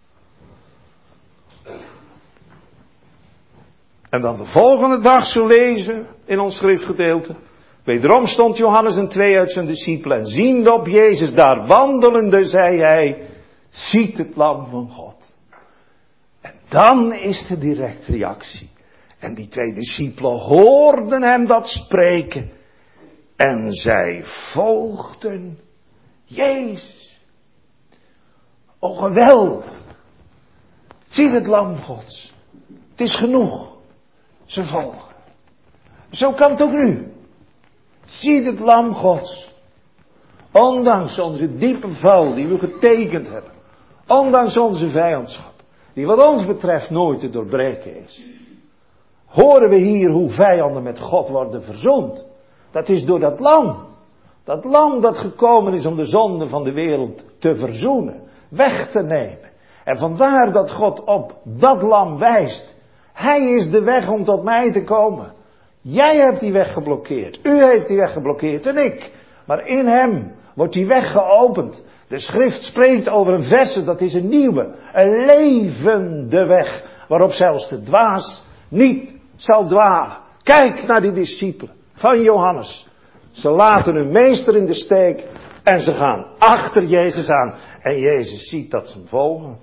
En dan de volgende dag zo lezen in ons schriftgedeelte. Wederom stond Johannes en twee uit zijn discipelen. En ziende op Jezus daar wandelende, zei hij, ziet het lam van God. En dan is de direct reactie. En die twee discipelen hoorden hem dat spreken. En zij volgden Jezus. O geweldig. Zie het lam Gods. Het is genoeg. Ze volgen. Zo kan het ook nu. Zie het lam Gods. Ondanks onze diepe val die we getekend hebben. Ondanks onze vijandschap. Die wat ons betreft nooit te doorbreken is. Horen we hier hoe vijanden met God worden verzoend. Dat is door dat lam. Dat lam dat gekomen is om de zonde van de wereld te verzoenen. Weg te nemen. En vandaar dat God op dat lam wijst. Hij is de weg om tot mij te komen. Jij hebt die weg geblokkeerd. U heeft die weg geblokkeerd en ik. Maar in hem wordt die weg geopend. De schrift spreekt over een verse, dat is een nieuwe. Een levende weg. Waarop zelfs de dwaas niet zal dwalen. Kijk naar die discipelen van Johannes. Ze laten hun meester in de steek. En ze gaan achter Jezus aan. En Jezus ziet dat ze hem volgen.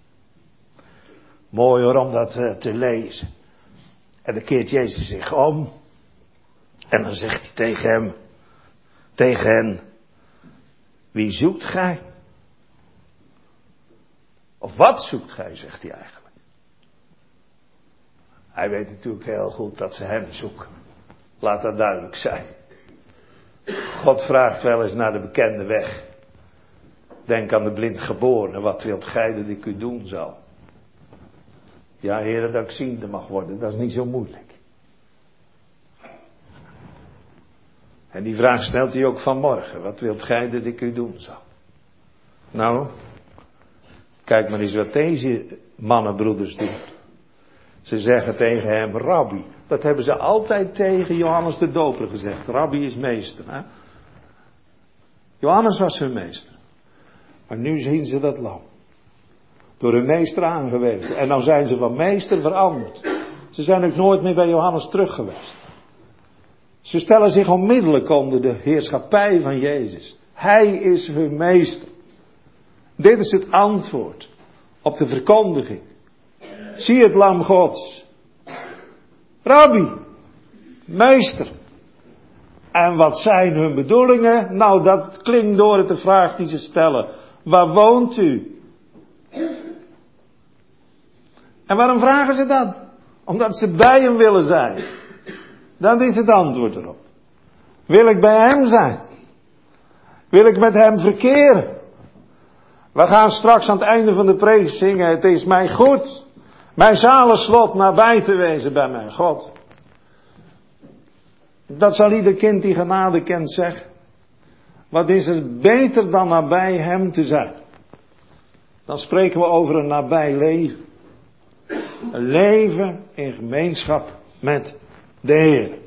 Mooi hoor om dat uh, te lezen. En dan keert Jezus zich om. En dan zegt hij tegen hem. Tegen hen. Wie zoekt gij? Of wat zoekt gij, zegt hij eigenlijk. Hij weet natuurlijk heel goed dat ze hem zoeken. Laat dat duidelijk zijn. God vraagt wel eens naar de bekende weg. Denk aan de blindgeborene. Wat wilt gij dat ik u doen zal? Ja, Heere, dat ik ziende mag worden. Dat is niet zo moeilijk. En die vraag stelt hij ook vanmorgen. Wat wilt gij dat ik u doen zal? Nou, kijk maar eens wat deze mannenbroeders doen. Ze zeggen tegen hem, Rabbi. Dat hebben ze altijd tegen Johannes de Doper gezegd. Rabbi is meester. Hè? Johannes was hun meester. Maar nu zien ze dat lam. Door hun meester aangewezen. En dan zijn ze van meester veranderd. Ze zijn ook nooit meer bij Johannes terug geweest. Ze stellen zich onmiddellijk onder de heerschappij van Jezus. Hij is hun meester. Dit is het antwoord op de verkondiging. Zie het lam Gods. Rabbi, meester. En wat zijn hun bedoelingen? Nou, dat klinkt door het de vraag die ze stellen. Waar woont u? En waarom vragen ze dat? Omdat ze bij hem willen zijn. Dat is het antwoord erop. Wil ik bij hem zijn? Wil ik met hem verkeren? We gaan straks aan het einde van de preek zingen. Het is mij goed. Mijn zalig slot nabij te wezen bij mijn God. Dat zal ieder kind die genade kent zeggen. Wat is er beter dan nabij hem te zijn? Dan spreken we over een nabij leven. Een leven in gemeenschap met de Heer.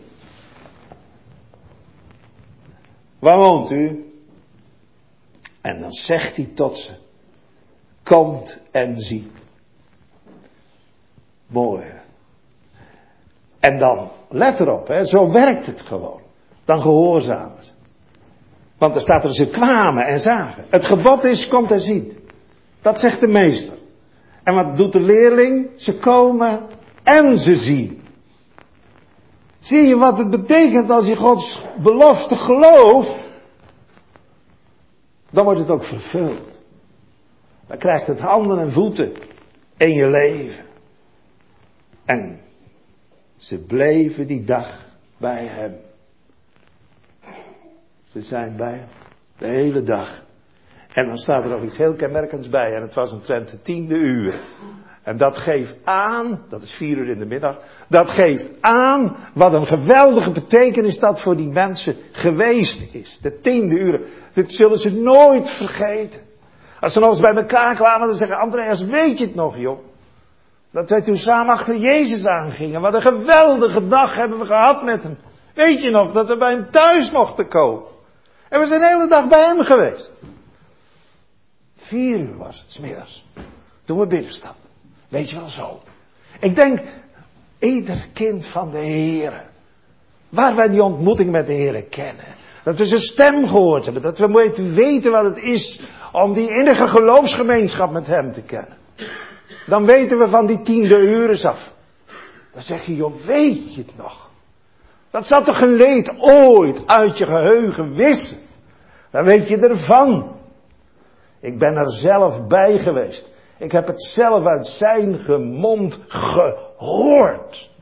Waar woont u? En dan zegt hij tot ze. Komt en ziet. Mooi. En dan, let erop, hè, zo werkt het gewoon. Dan gehoorzamen ze. Want er staat er, ze kwamen en zagen. Het gebod is, komt en ziet. Dat zegt de meester. En wat doet de leerling? Ze komen en ze zien. Zie je wat het betekent als je Gods belofte gelooft? Dan wordt het ook vervuld. Dan krijgt het handen en voeten in je leven. En ze bleven die dag bij hem. Ze zijn bij hem. De hele dag. En dan staat er nog iets heel kenmerkends bij. En het was omtrent de tiende uur. En dat geeft aan, dat is vier uur in de middag. Dat geeft aan wat een geweldige betekenis dat voor die mensen geweest is. De tiende uur. Dit zullen ze nooit vergeten. Als ze nog eens bij elkaar kwamen, dan zeggen Andreas, weet je het nog joh? Dat wij toen samen achter Jezus aangingen. Wat een geweldige dag hebben we gehad met hem. Weet je nog, dat we bij hem thuis mochten komen. En we zijn de hele dag bij hem geweest. Vier uur was het, 's middags. Toen we binnenstapten. Weet je wel zo. Ik denk, ieder kind van de Heere. Waar wij die ontmoeting met de Heere kennen. Dat we zijn stem gehoord hebben. Dat we moeten weten wat het is om die innige geloofsgemeenschap met hem te kennen. Dan weten we van die tiende uur af. Dan zeg je, joh, weet je het nog? Dat zal toch geen leed ooit uit je geheugen wissen. Dan weet je ervan. Ik ben er zelf bij geweest. Ik heb het zelf uit zijn mond gehoord.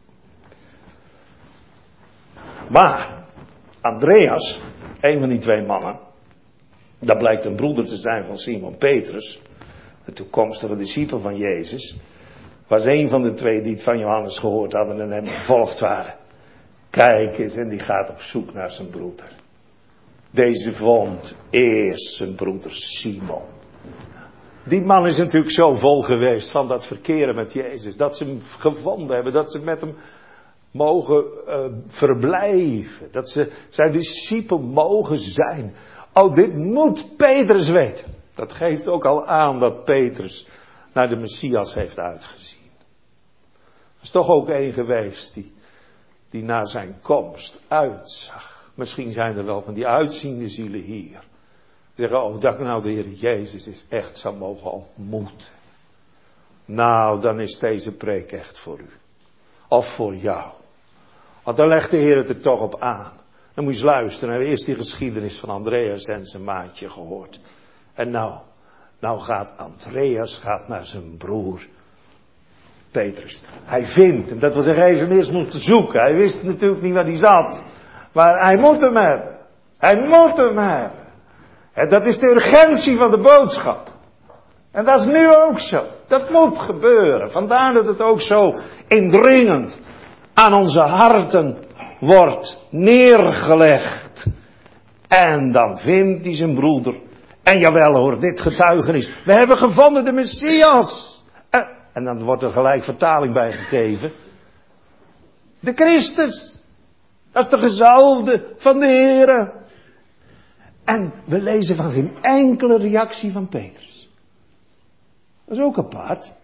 Maar Andreas, een van die twee mannen, dat blijkt een broeder te zijn van Simon Petrus, de toekomstige discipel van Jezus, was een van de twee die het van Johannes gehoord hadden en hem gevolgd waren. Kijk eens, en die gaat op zoek naar zijn broeder. Deze vond eerst zijn broeder Simon. Die man is natuurlijk zo vol geweest van dat verkeren met Jezus. Dat ze hem gevonden hebben. Dat ze met hem mogen uh, verblijven. Dat ze zijn discipel mogen zijn. Oh, dit moet Petrus weten. Dat geeft ook al aan dat Petrus naar de Messias heeft uitgezien. Er is toch ook één geweest die, die naar zijn komst uitzag. Misschien zijn er wel van die uitziende zielen hier. Zeggen, oh, dat nou de Heer Jezus is echt zou mogen ontmoeten. Nou, dan is deze preek echt voor u. Of voor jou. Want dan legt de Heer het er toch op aan. Dan moet je eens luisteren. We hebben eerst die geschiedenis van Andreas en zijn maatje gehoord. En nou, nou gaat Andreas gaat naar zijn broer Petrus. Hij vindt hem. Dat wil zeggen, hij heeft hem eerst moeten zoeken. Hij wist natuurlijk niet waar hij zat. Maar hij moet hem hebben. Hij moet hem hebben. En dat is de urgentie van de boodschap. En dat is nu ook zo. Dat moet gebeuren. Vandaar dat het ook zo indringend aan onze harten wordt neergelegd. En dan vindt hij zijn broeder. En jawel hoor, dit getuigenis. We hebben gevonden de Messias. En, en dan wordt er gelijk vertaling bij gegeven. De Christus. Dat is de gezalfde van de Heere. En we lezen van geen enkele reactie van Petrus. Dat is ook apart.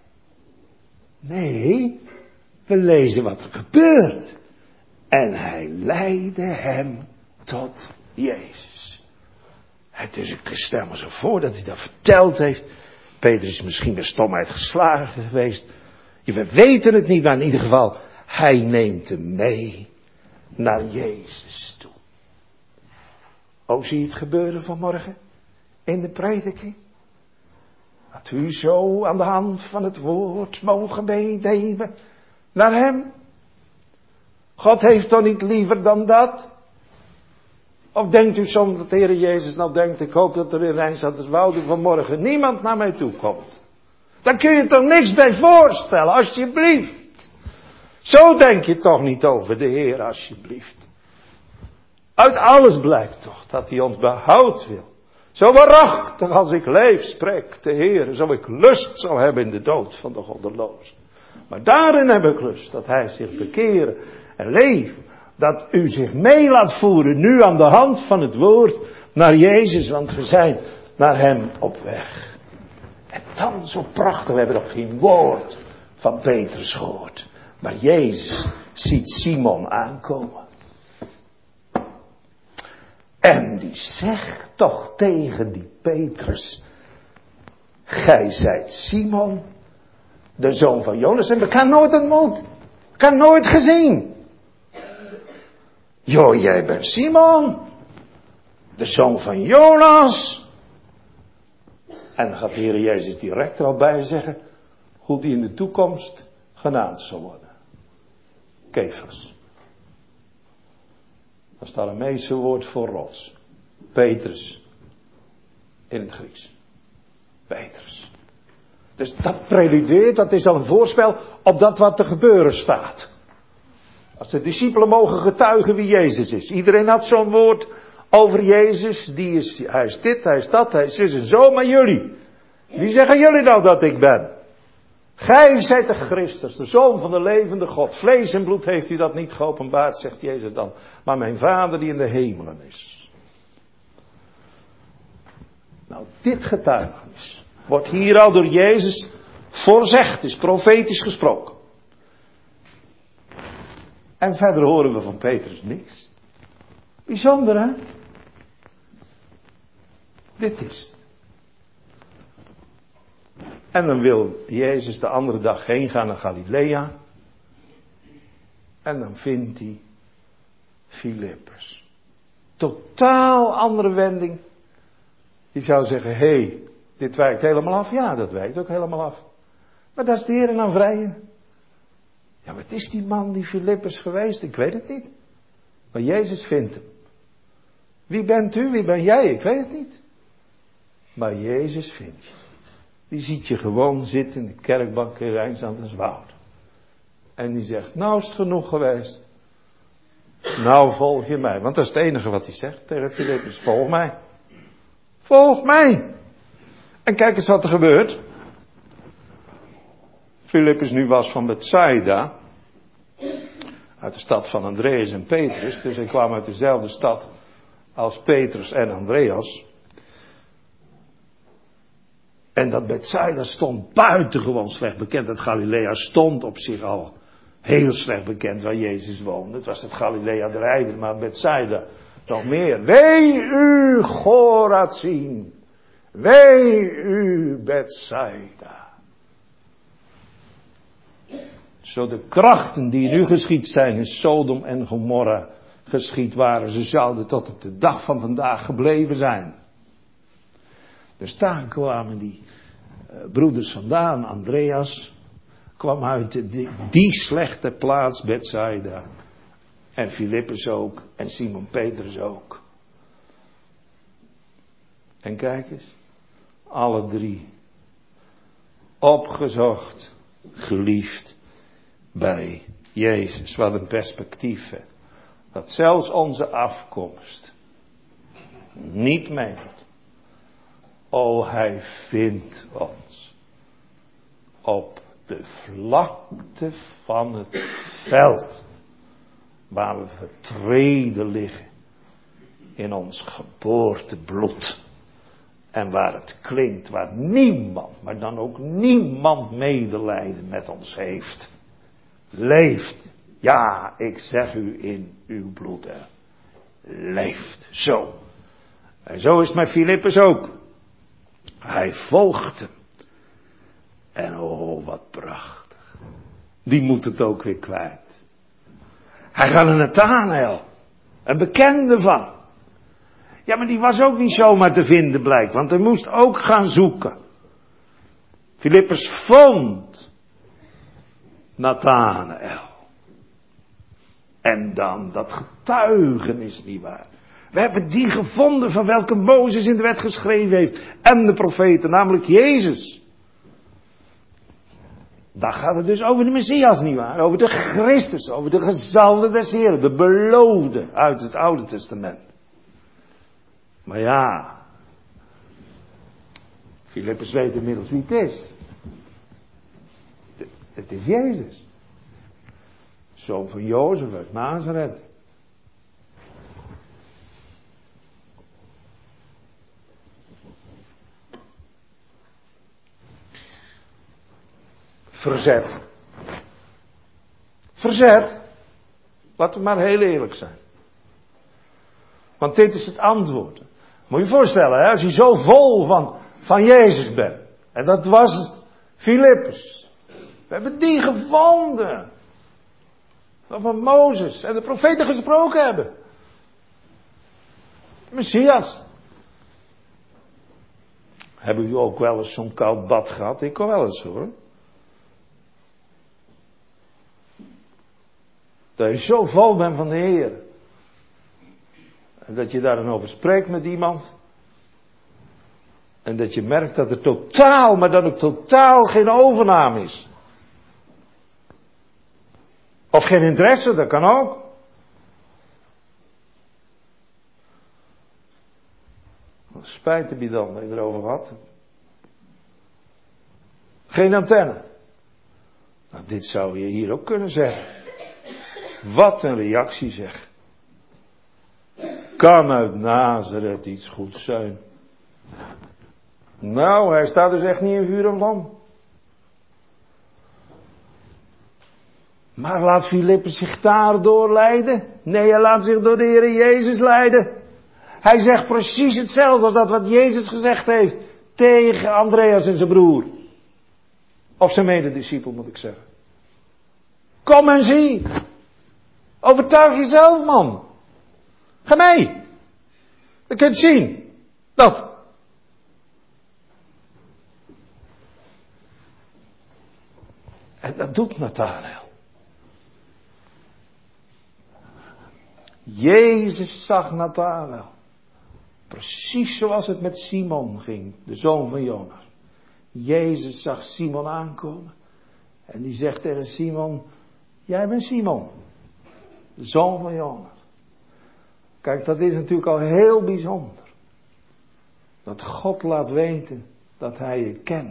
Nee, we lezen wat er gebeurt. En hij leidde hem tot Jezus. Het is, ik stel me zo voor dat hij dat verteld heeft. Petrus is misschien bij stomheid geslagen geweest. We weten het niet, maar in ieder geval, hij neemt hem mee naar Jezus toe. Ook zie je het gebeuren vanmorgen in de prediking. Dat u zo aan de hand van het woord mogen meenemen naar hem. God heeft toch niet liever dan dat? Of denkt u soms dat de Heer Jezus nou denkt, ik hoop dat er in Rijnstad-Wouden vanmorgen niemand naar mij toe komt. Daar kun je toch niks bij voorstellen, alsjeblieft. Zo denk je toch niet over de Heer, alsjeblieft. Uit alles blijkt toch dat hij ons behoud wil. Zo waarachtig als ik leef, spreekt de Heer, zo ik lust zal hebben in de dood van de goddelozen. Maar daarin heb ik lust, dat hij zich bekeren en leven. Dat u zich mee laat voeren, nu aan de hand van het woord, naar Jezus, want we zijn naar hem op weg. En dan zo prachtig, we hebben nog geen woord van Petrus gehoord. Maar Jezus ziet Simon aankomen. En die zegt toch tegen die Petrus: gij zijt Simon, de zoon van Jonas. En ik heb nooit ontmoet. Ik heb nooit gezien. Jo, jij bent Simon, de zoon van Jonas. En dan gaat de Heer Jezus direct er al bij zeggen hoe die in de toekomst genaamd zal worden. Kefas. Dat is het Aramese woord voor rots. Petrus. In het Grieks. Petrus. Dus dat preludeert, dat is al een voorspel op dat wat te gebeuren staat. Als de discipelen mogen getuigen wie Jezus is. Iedereen had zo'n woord over Jezus. Die is, hij is dit, hij is dat, hij is zus en zo. Maar jullie. Wie zeggen jullie nou dat ik ben? Gij zijt de Christus, de Zoon van de levende God. Vlees en bloed heeft u dat niet geopenbaard, zegt Jezus dan. Maar mijn Vader die in de hemelen is. Nou, dit getuigenis wordt hier al door Jezus voorzegd, is profetisch gesproken. En verder horen we van Petrus niks. Bijzonder, hè? Dit is. En dan wil Jezus de andere dag heen gaan naar Galilea. En dan vindt hij Filippus. Totaal andere wending. Die zou zeggen, hé, hey, dit wijkt helemaal af. Ja, dat wijkt ook helemaal af. Maar dat is de Heer aan vrijen. Ja, wat is die man, die Filippus geweest? Ik weet het niet. Maar Jezus vindt hem. Wie bent u? Wie ben jij? Ik weet het niet. Maar Jezus vindt je. Die ziet je gewoon zitten in de kerkbank in Rijnstad-Wouden. En die zegt, nou is het genoeg geweest. Nou volg je mij. Want dat is het enige wat hij zegt tegen Filippus. Volg mij. Volg mij. En kijk eens wat er gebeurt. Filippus nu was van Bethsaida. Uit de stad van Andreas en Petrus. Dus hij kwam uit dezelfde stad als Petrus en Andreas. En dat Bethsaida stond buitengewoon slecht bekend. Dat Galilea stond op zich al heel slecht bekend waar Jezus woonde. Het was het Galilea der heidenen, maar Bethsaida Nog meer. Wee u, Chorazin. Wee u, Bethsaida. Zo de krachten die nu geschied zijn in Sodom en Gomorra geschied waren, ze zouden tot op de dag van vandaag gebleven zijn. Dus daar kwamen die uh, broeders vandaan. Andreas kwam uit die, die slechte plaats, Bethsaida. En Filippus ook. En Simon Petrus ook. En kijk eens. Alle drie. Opgezocht. Geliefd. Bij Jezus. Wat een perspectief. Hè? Dat zelfs onze afkomst. Niet meedoet. O, hij vindt ons. Op de vlakte van het veld. Waar we vertreden liggen. In ons geboortebloed. En waar het klinkt. Waar niemand, maar dan ook niemand medelijden met ons heeft. Leeft. Ja, ik zeg u in uw bloed. Hè. Leeft. Zo. En zo is het met Filippus ook. Hij volgt hem. En oh, wat prachtig. Die moet het ook weer kwijt. Hij gaat naar Nathanael. Een bekende van. Ja, maar die was ook niet zomaar te vinden blijkt. Want hij moest ook gaan zoeken. Filippus vond Nathanael. En dan dat getuigenis, nietwaar. We hebben die gevonden van welke Mozes in de wet geschreven heeft. En de profeten, namelijk Jezus. Daar gaat het dus over de Messias, nietwaar. Over de Christus, over de gezalde des Heren. De beloofde uit het Oude Testament. Maar ja. Filippus weet inmiddels wie het is. Het is Jezus. Zoon van Jozef uit Nazareth. Verzet. Verzet. Laten we maar heel eerlijk zijn. Want dit is het antwoord. Moet je je voorstellen, hè, als je zo vol van, van Jezus bent. En dat was Filippus. We hebben die gevonden. Van Mozes en de profeten gesproken hebben. Messias. Hebben jullie ook wel eens zo'n koud bad gehad? Ik ook wel eens hoor. Dat je zo vol bent van de Heer. En dat je daar dan over spreekt met iemand. En dat je merkt dat er totaal, maar dat er totaal geen overname is. Of geen interesse, dat kan ook. Wat spijt heb je dan dat je erover had? Geen antenne. Nou, dit zou je hier ook kunnen zeggen. Wat een reactie zeg. Kan uit Nazareth iets goeds zijn? Nou, hij staat dus echt niet in vuur en vlam. Maar laat Filippus zich daardoor leiden? Nee, hij laat zich door de Heer Jezus leiden. Hij zegt precies hetzelfde als dat wat Jezus gezegd heeft tegen Andreas en zijn broer. Of zijn medediscipel moet ik zeggen. Kom en zie. Overtuig jezelf, man. Ga mee. Je kunt zien. Dat. En dat doet Nathanael. Jezus zag Nathanael. Precies zoals het met Simon ging, de zoon van Jonas. Jezus zag Simon aankomen. En die zegt tegen Simon, jij bent Simon, de zoon van Jonas. Kijk, dat is natuurlijk al heel bijzonder. Dat God laat weten dat hij je kent.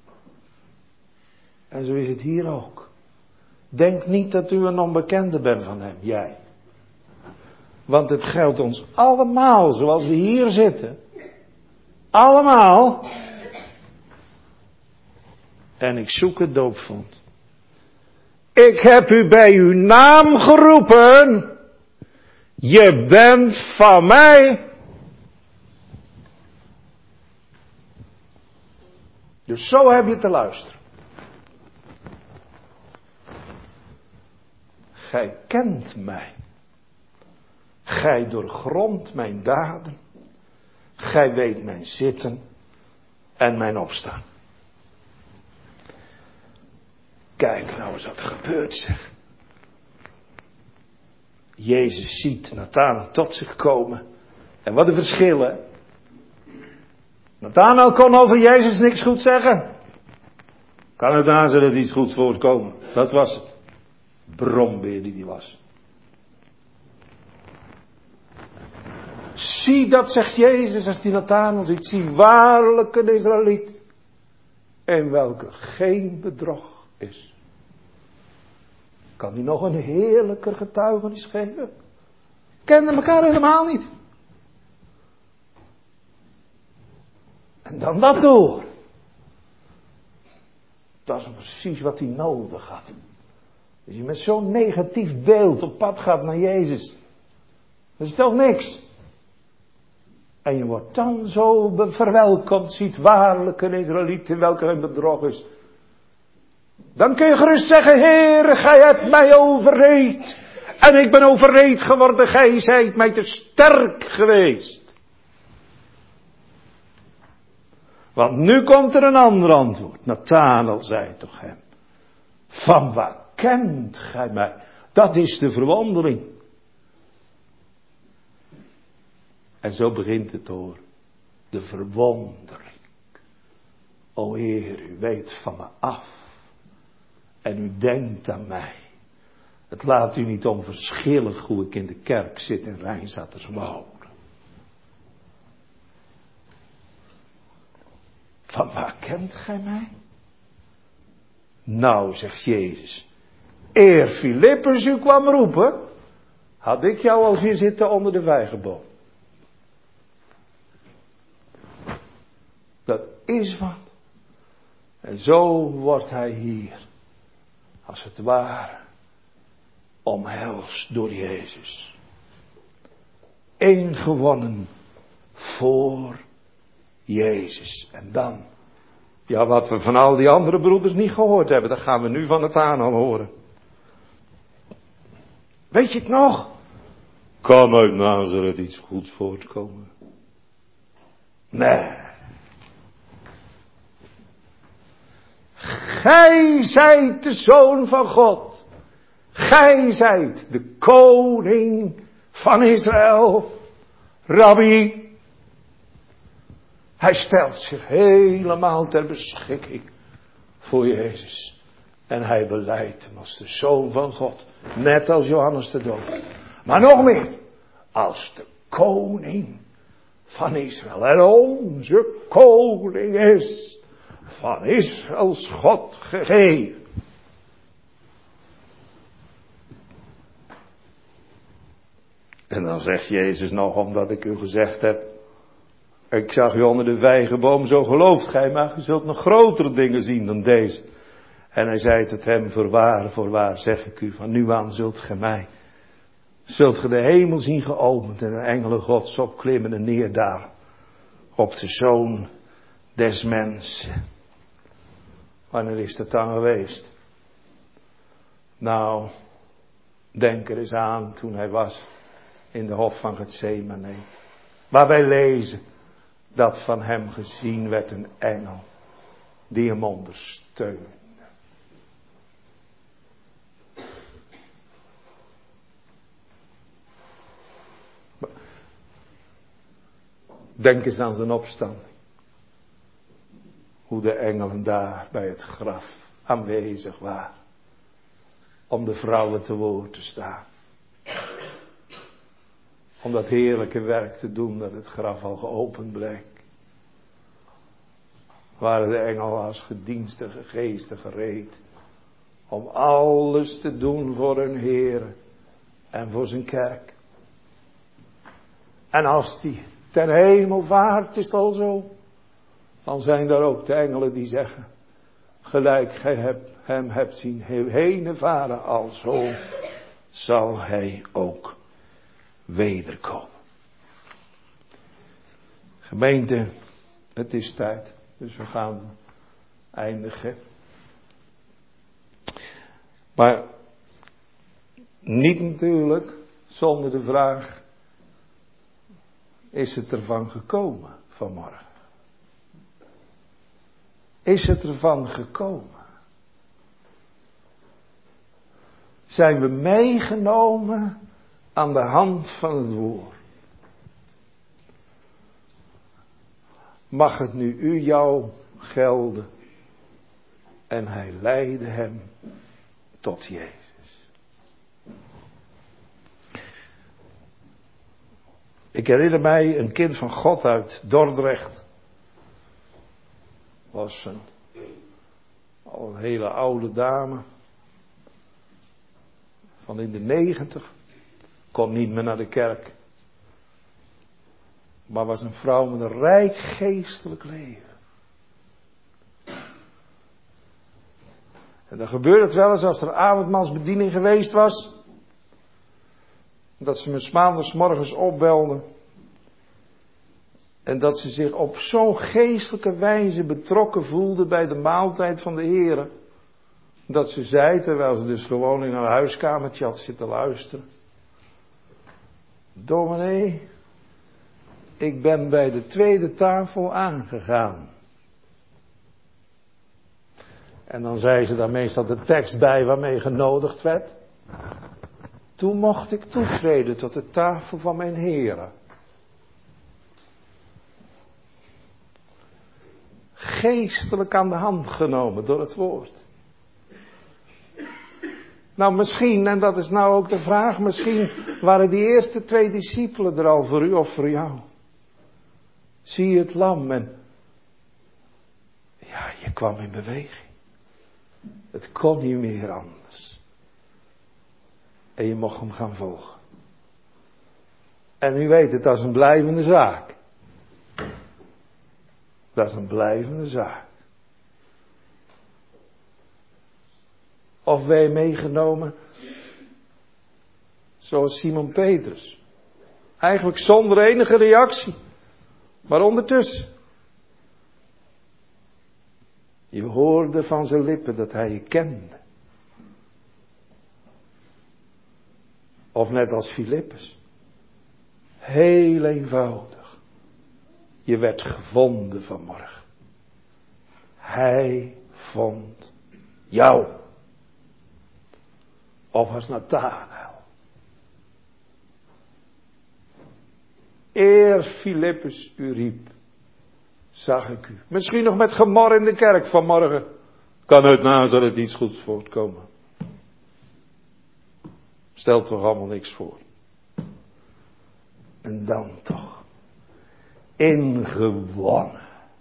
En zo is het hier ook. Denk niet dat u een onbekende bent van hem, jij. Want het geldt ons allemaal, zoals we hier zitten. Allemaal. En ik zoek het doopvond. Ik heb u bij uw naam geroepen. Je bent van mij. Dus zo heb je te luisteren. Gij kent mij. Gij doorgrondt mijn daden. Gij weet mijn zitten en mijn opstaan. Kijk nou eens wat er gebeurt, zeg. Jezus ziet Nathanael tot zich komen. En wat een verschil, hè. Nathanael kon over Jezus niks goed zeggen. Kan het Nazareth iets goeds voorkomen? Dat was het. Brombeer die die was. Zie, dat zegt Jezus als die Nathanael ziet. Zie waarlijk een Israëliet. En welke geen bedrog is. Kan die nog een heerlijker getuigenis geven? Kenden elkaar helemaal niet. En dan dat door. Dat is precies wat hij nodig had. Als je met zo'n negatief beeld op pad gaat naar Jezus. Dat is toch niks. En je wordt dan zo verwelkomd. Ziet waarlijk een Israëliet in welke een bedrog is. Dan kun je gerust zeggen. Heere, gij hebt mij overreed. En ik ben overreed geworden. Gij zijt mij te sterk geweest. Want nu komt er een ander antwoord. Nathanael zei toch hem. Van waar kent gij mij? Dat is de verwondering. En zo begint het hoor. De verwondering. O Heer, u weet van me af. En u denkt aan mij. Het laat u niet onverschillig hoe ik in de kerk zit in Rijnsatterswoude. Van waar kent gij mij? Nou, zegt Jezus. Eer Filippus u kwam roepen, had ik jou al zien zitten onder de vijgenboom. Dat is wat. En zo wordt hij hier, als het ware, omhelst door Jezus. Ingewonnen voor Jezus. En dan, ja, wat we van al die andere broeders niet gehoord hebben, dat gaan we nu van het aan al horen. Weet je het nog? Kan uit Nazareth iets goeds voortkomen? Nee. Gij zijt de Zoon van God. Gij zijt de koning van Israël. Rabbi. Hij stelt zich helemaal ter beschikking voor Jezus. En hij beleidt hem als de Zoon van God. Net als Johannes de Doper. Maar nog meer. Als de koning van Israël. En onze koning is van Israëls God gegeven. En dan zegt Jezus nog, omdat ik u gezegd heb. Ik zag u onder de vijgenboom, zo gelooft gij, maar je zult nog grotere dingen zien dan deze. En hij zei tot hem, voorwaar, voorwaar zeg ik u, van nu aan zult gij mij, zult ge de hemel zien geopend en de engelen Gods opklimmen en neerdalen op de Zoon des mensen. Wanneer is dat dan geweest? Nou, denk er eens aan toen hij was in de hof van Getsemane. Waar wij lezen dat van hem gezien werd een engel die hem ondersteunde. Denk eens aan zijn opstanding. Hoe de engelen daar bij het graf aanwezig waren. Om de vrouwen te woord te staan. Om dat heerlijke werk te doen dat het graf al geopend bleek. Waren de engelen als gedienstige geesten gereed. Om alles te doen voor hun Heer. En voor zijn kerk. En als die ten hemel vaart, is het al zo. Dan zijn daar ook de engelen die zeggen. Gelijk gij hebt, hem hebt zien heen varen, alzo zal hij ook wederkomen. Gemeente, het is tijd. Dus we gaan eindigen. Maar niet natuurlijk zonder de vraag, is het ervan gekomen vanmorgen? Is het ervan gekomen? Zijn we meegenomen aan de hand van het woord? Mag het nu u jou gelden? En hij leidde hem tot Jezus. Ik herinner mij een kind van God uit Dordrecht. Was een, al een hele oude dame. Van in de negentig. Kon niet meer naar de kerk. Maar was een vrouw met een rijk geestelijk leven. En dan gebeurde het wel eens als er avondmaalsbediening geweest was. Dat ze me 's maandags morgens opbelde. En dat ze zich op zo'n geestelijke wijze betrokken voelde bij de maaltijd van de Heer. Dat ze zei, terwijl ze dus gewoon in haar huiskamertje had zitten luisteren. Dominee, ik ben bij de tweede tafel aangegaan. En dan zei ze daar meestal de tekst bij waarmee genodigd werd. Toen mocht ik toetreden tot de tafel van mijn Heere. Geestelijk aan de hand genomen door het woord. Nou misschien, en dat is nou ook de vraag, misschien waren die eerste twee discipelen er al voor u of voor jou. Zie je het lam en ja, je kwam in beweging. Het kon niet meer anders. En je mocht hem gaan volgen. En u weet het, dat is een blijvende zaak. Dat is een blijvende zaak. Of wij meegenomen, zoals Simon Petrus. Eigenlijk zonder enige reactie. Maar ondertussen. Je hoorde van zijn lippen dat hij je kende. Of net als Filippus. Heel eenvoudig. Je werd gevonden vanmorgen. Hij vond jou. Of als Nathanael. Eer Filippus u riep, zag ik u. Misschien nog met gemor in de kerk vanmorgen. Kan uit Nazareth iets goeds voortkomen. Stelt toch allemaal niks voor. En dan toch. Ingewonnen.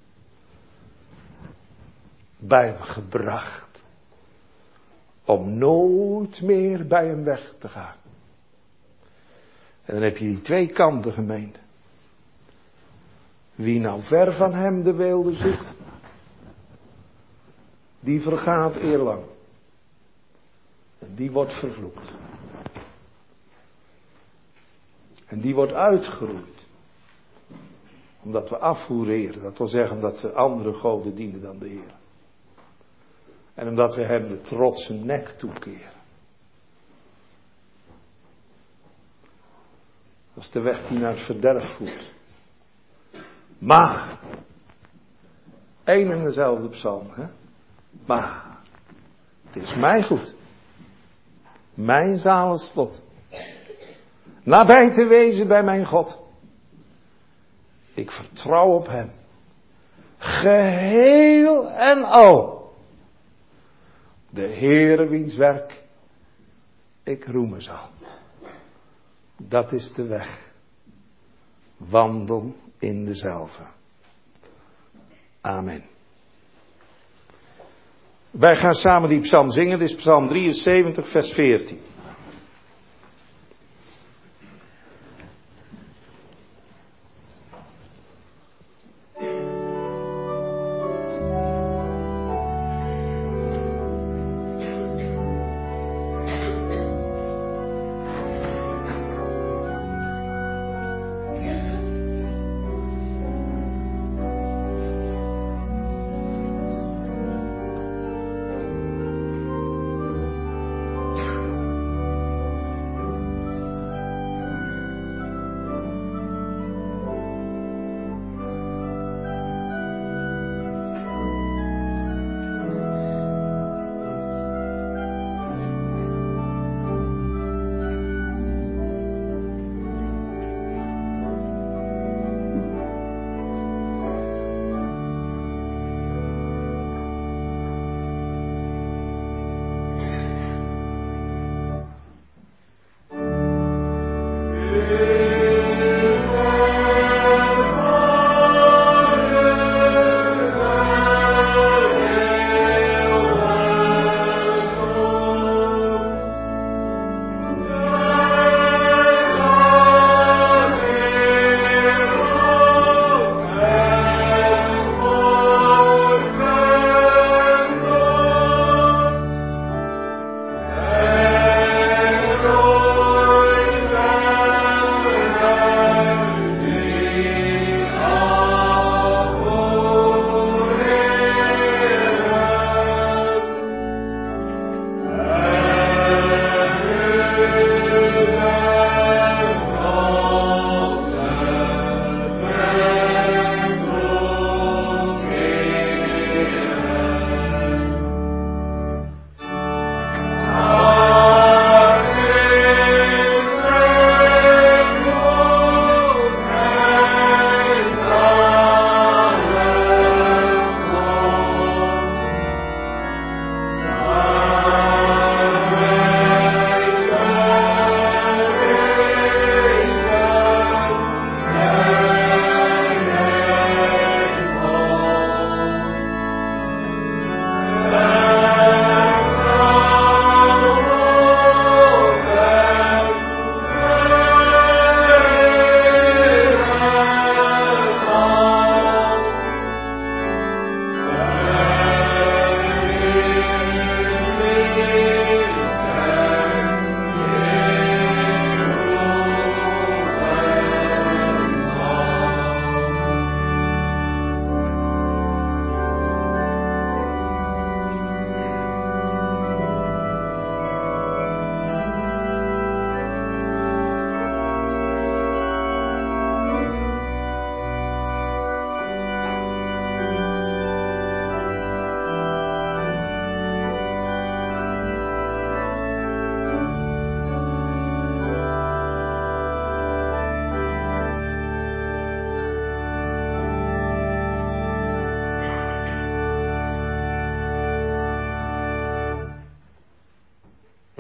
Bij hem gebracht. Om nooit meer bij hem weg te gaan. En dan heb je die twee kanten, gemeente. Wie nou ver van hem de weelde zoekt. Die vergaat eerlang. En die wordt vervloekt. En die wordt uitgeroeid. Omdat we afhoereren. Dat wil zeggen dat we andere goden dienen dan de Heer. En omdat we hem de trotse nek toekeren. Dat is de weg die naar het verderf voert. Maar. Eén en dezelfde psalm. Hè? Maar. Het is mij goed. Mijn zalig slot. Nabij te wezen bij mijn God. Ik vertrouw op hem. Geheel en al. De Heere wiens werk ik roemen zal. Dat is de weg. Wandel in dezelfde. Amen. Wij gaan samen die psalm zingen. Dit is psalm drieënzeventig vers veertien.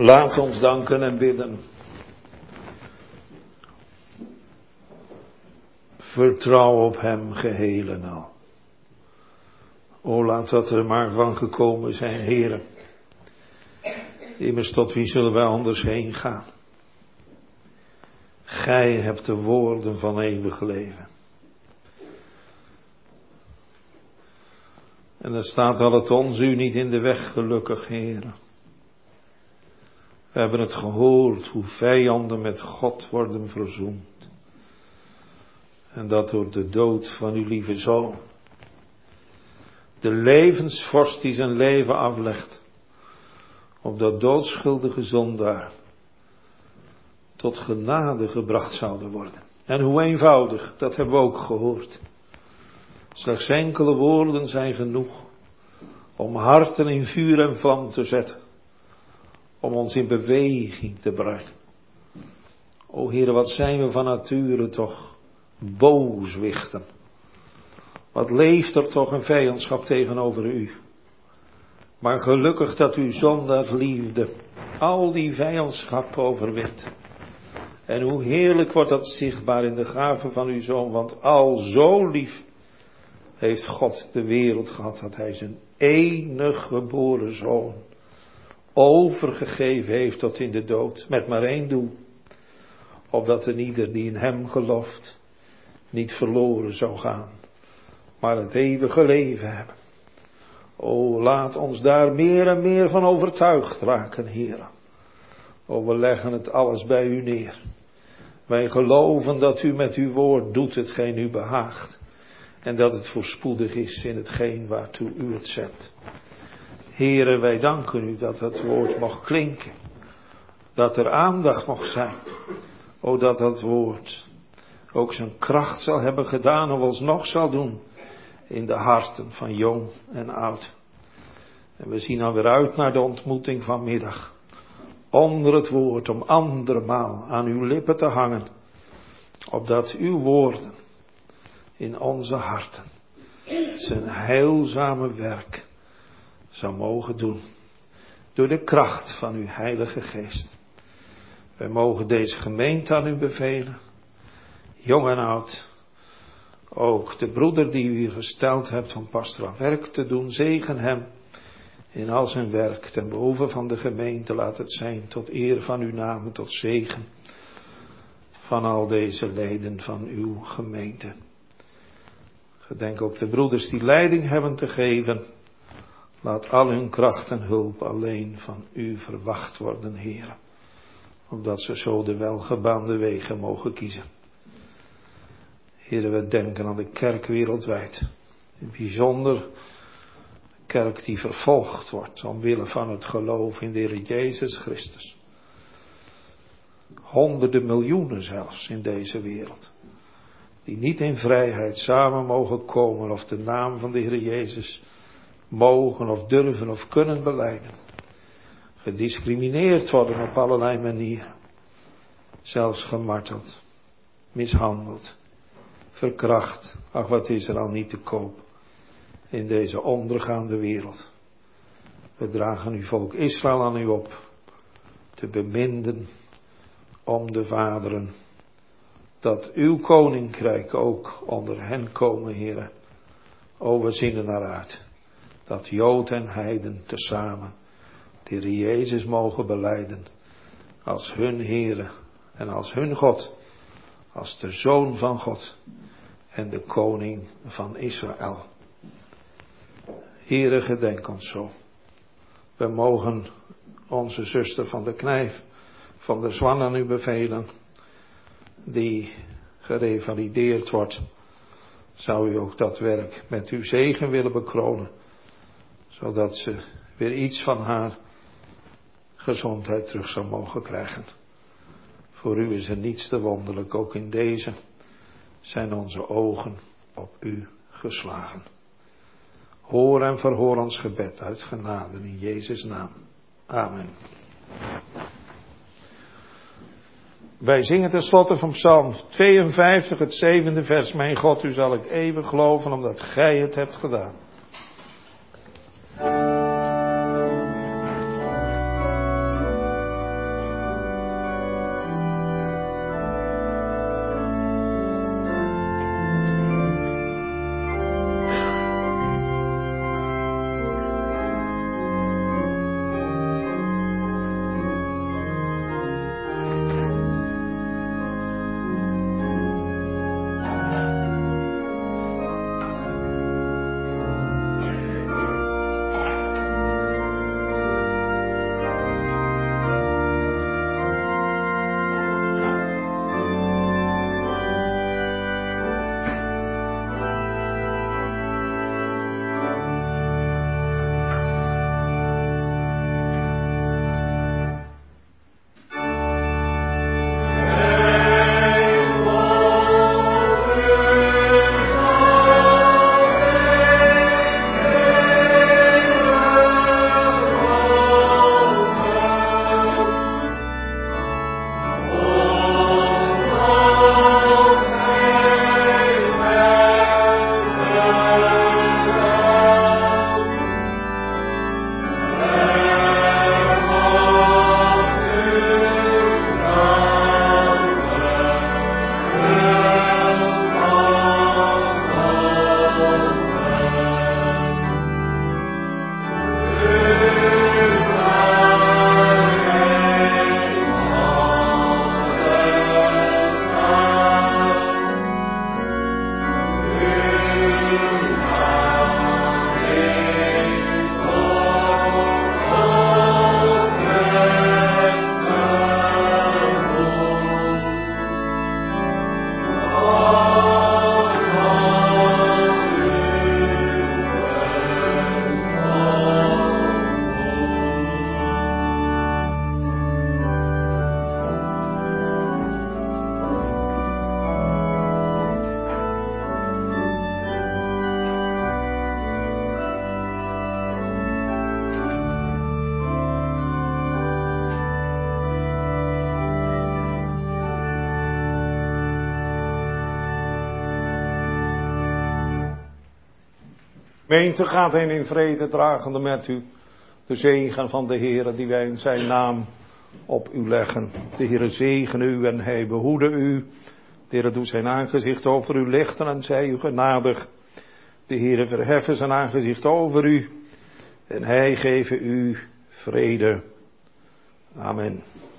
Laat ons danken en bidden. Vertrouw op hem geheel en al. O, laat dat er maar van gekomen zijn, Heere. Immers, tot wie zullen wij anders heen gaan? Gij hebt de woorden van eeuwig leven. En er staat al het ons u niet in de weg, gelukkig, Heere. We hebben het gehoord hoe vijanden met God worden verzoend. En dat door de dood van uw lieve zoon. De levensvorst die zijn leven aflegt. Opdat doodschuldige zondaar tot genade gebracht zouden worden. En hoe eenvoudig, dat hebben we ook gehoord. Slechts enkele woorden zijn genoeg om harten in vuur en vlam te zetten. Om ons in beweging te brengen. O Heere, wat zijn we van nature toch booswichten. Wat leeft er toch een vijandschap tegenover u. Maar gelukkig dat uw zondaars liefde al die vijandschap overwint. En hoe heerlijk wordt dat zichtbaar in de gave van uw zoon. Want al zo lief heeft God de wereld gehad dat hij zijn enige geboren zoon overgegeven heeft tot in de dood. Met maar één doel. Opdat er ieder die in hem gelooft niet verloren zou gaan. Maar het eeuwige leven hebben. O, laat ons daar meer en meer van overtuigd raken, Heer. O, we leggen het alles bij u neer. Wij geloven dat u met uw woord doet hetgeen u behaagt. En dat het voorspoedig is in hetgeen waartoe u het zendt. Heere, wij danken u dat het woord mag klinken. Dat er aandacht mag zijn. O, dat dat woord ook zijn kracht zal hebben gedaan of alsnog zal doen. In de harten van jong en oud. En we zien alweer uit naar de ontmoeting vanmiddag. Onder het woord om andermaal aan uw lippen te hangen. Opdat uw woorden in onze harten zijn heilzame werk zou mogen doen. Door de kracht van uw Heilige Geest. Wij mogen deze gemeente aan u bevelen. Jong en oud. Ook de broeder die u hier gesteld hebt om pastoraal werk te doen. Zegen hem in al zijn werk. Ten behoeve van de gemeente laat het zijn. Tot eer van uw naam. Tot zegen van al deze leden van uw gemeente. Gedenk ook de broeders die leiding hebben te geven. Laat al hun kracht en hulp alleen van u verwacht worden, Heer. Omdat ze zo de welgebaande wegen mogen kiezen. Heer, we denken aan de kerk wereldwijd. In het bijzonder de kerk die vervolgd wordt omwille van het geloof in de Heer Jezus Christus. Honderden miljoenen zelfs in deze wereld. Die niet in vrijheid samen mogen komen of de naam van de Heer Jezus mogen of durven of kunnen belijden. Gediscrimineerd worden op allerlei manieren. Zelfs gemarteld, mishandeld, verkracht. Ach, wat is er al niet te koop in deze ondergaande wereld. We dragen uw volk Israël aan u op. Te beminden om de vaderen. Dat uw koninkrijk ook onder hen komen, Heere. O, we zien er naar uit. Dat Jood en Heiden tezamen de Heer Jezus mogen belijden. Als hun Heere en als hun God. Als de Zoon van God. En de Koning van Israël. Heere, gedenk ons zo. We mogen onze zuster van de Knijf, van de Zwan aan u bevelen. Die gerevalideerd wordt. Zou u ook dat werk met uw zegen willen bekronen. Zodat ze weer iets van haar gezondheid terug zou mogen krijgen. Voor u is er niets te wonderlijk. Ook in deze zijn onze ogen op u geslagen. Hoor en verhoor ons gebed uit genade in Jezus' naam. Amen. Wij zingen tenslotte van Psalm tweeënvijftig, het zevende vers. Mijn God, u zal ik eeuwig geloven, omdat gij het hebt gedaan. Gemeente gaat heen in vrede, dragende met u de zegen van de Heere die wij in zijn naam op u leggen. De Heere zegene u en hij behoede u. De Heere doet zijn aangezicht over u lichten en zij u genadig. De Heere verheffen zijn aangezicht over u en hij geven u vrede. Amen.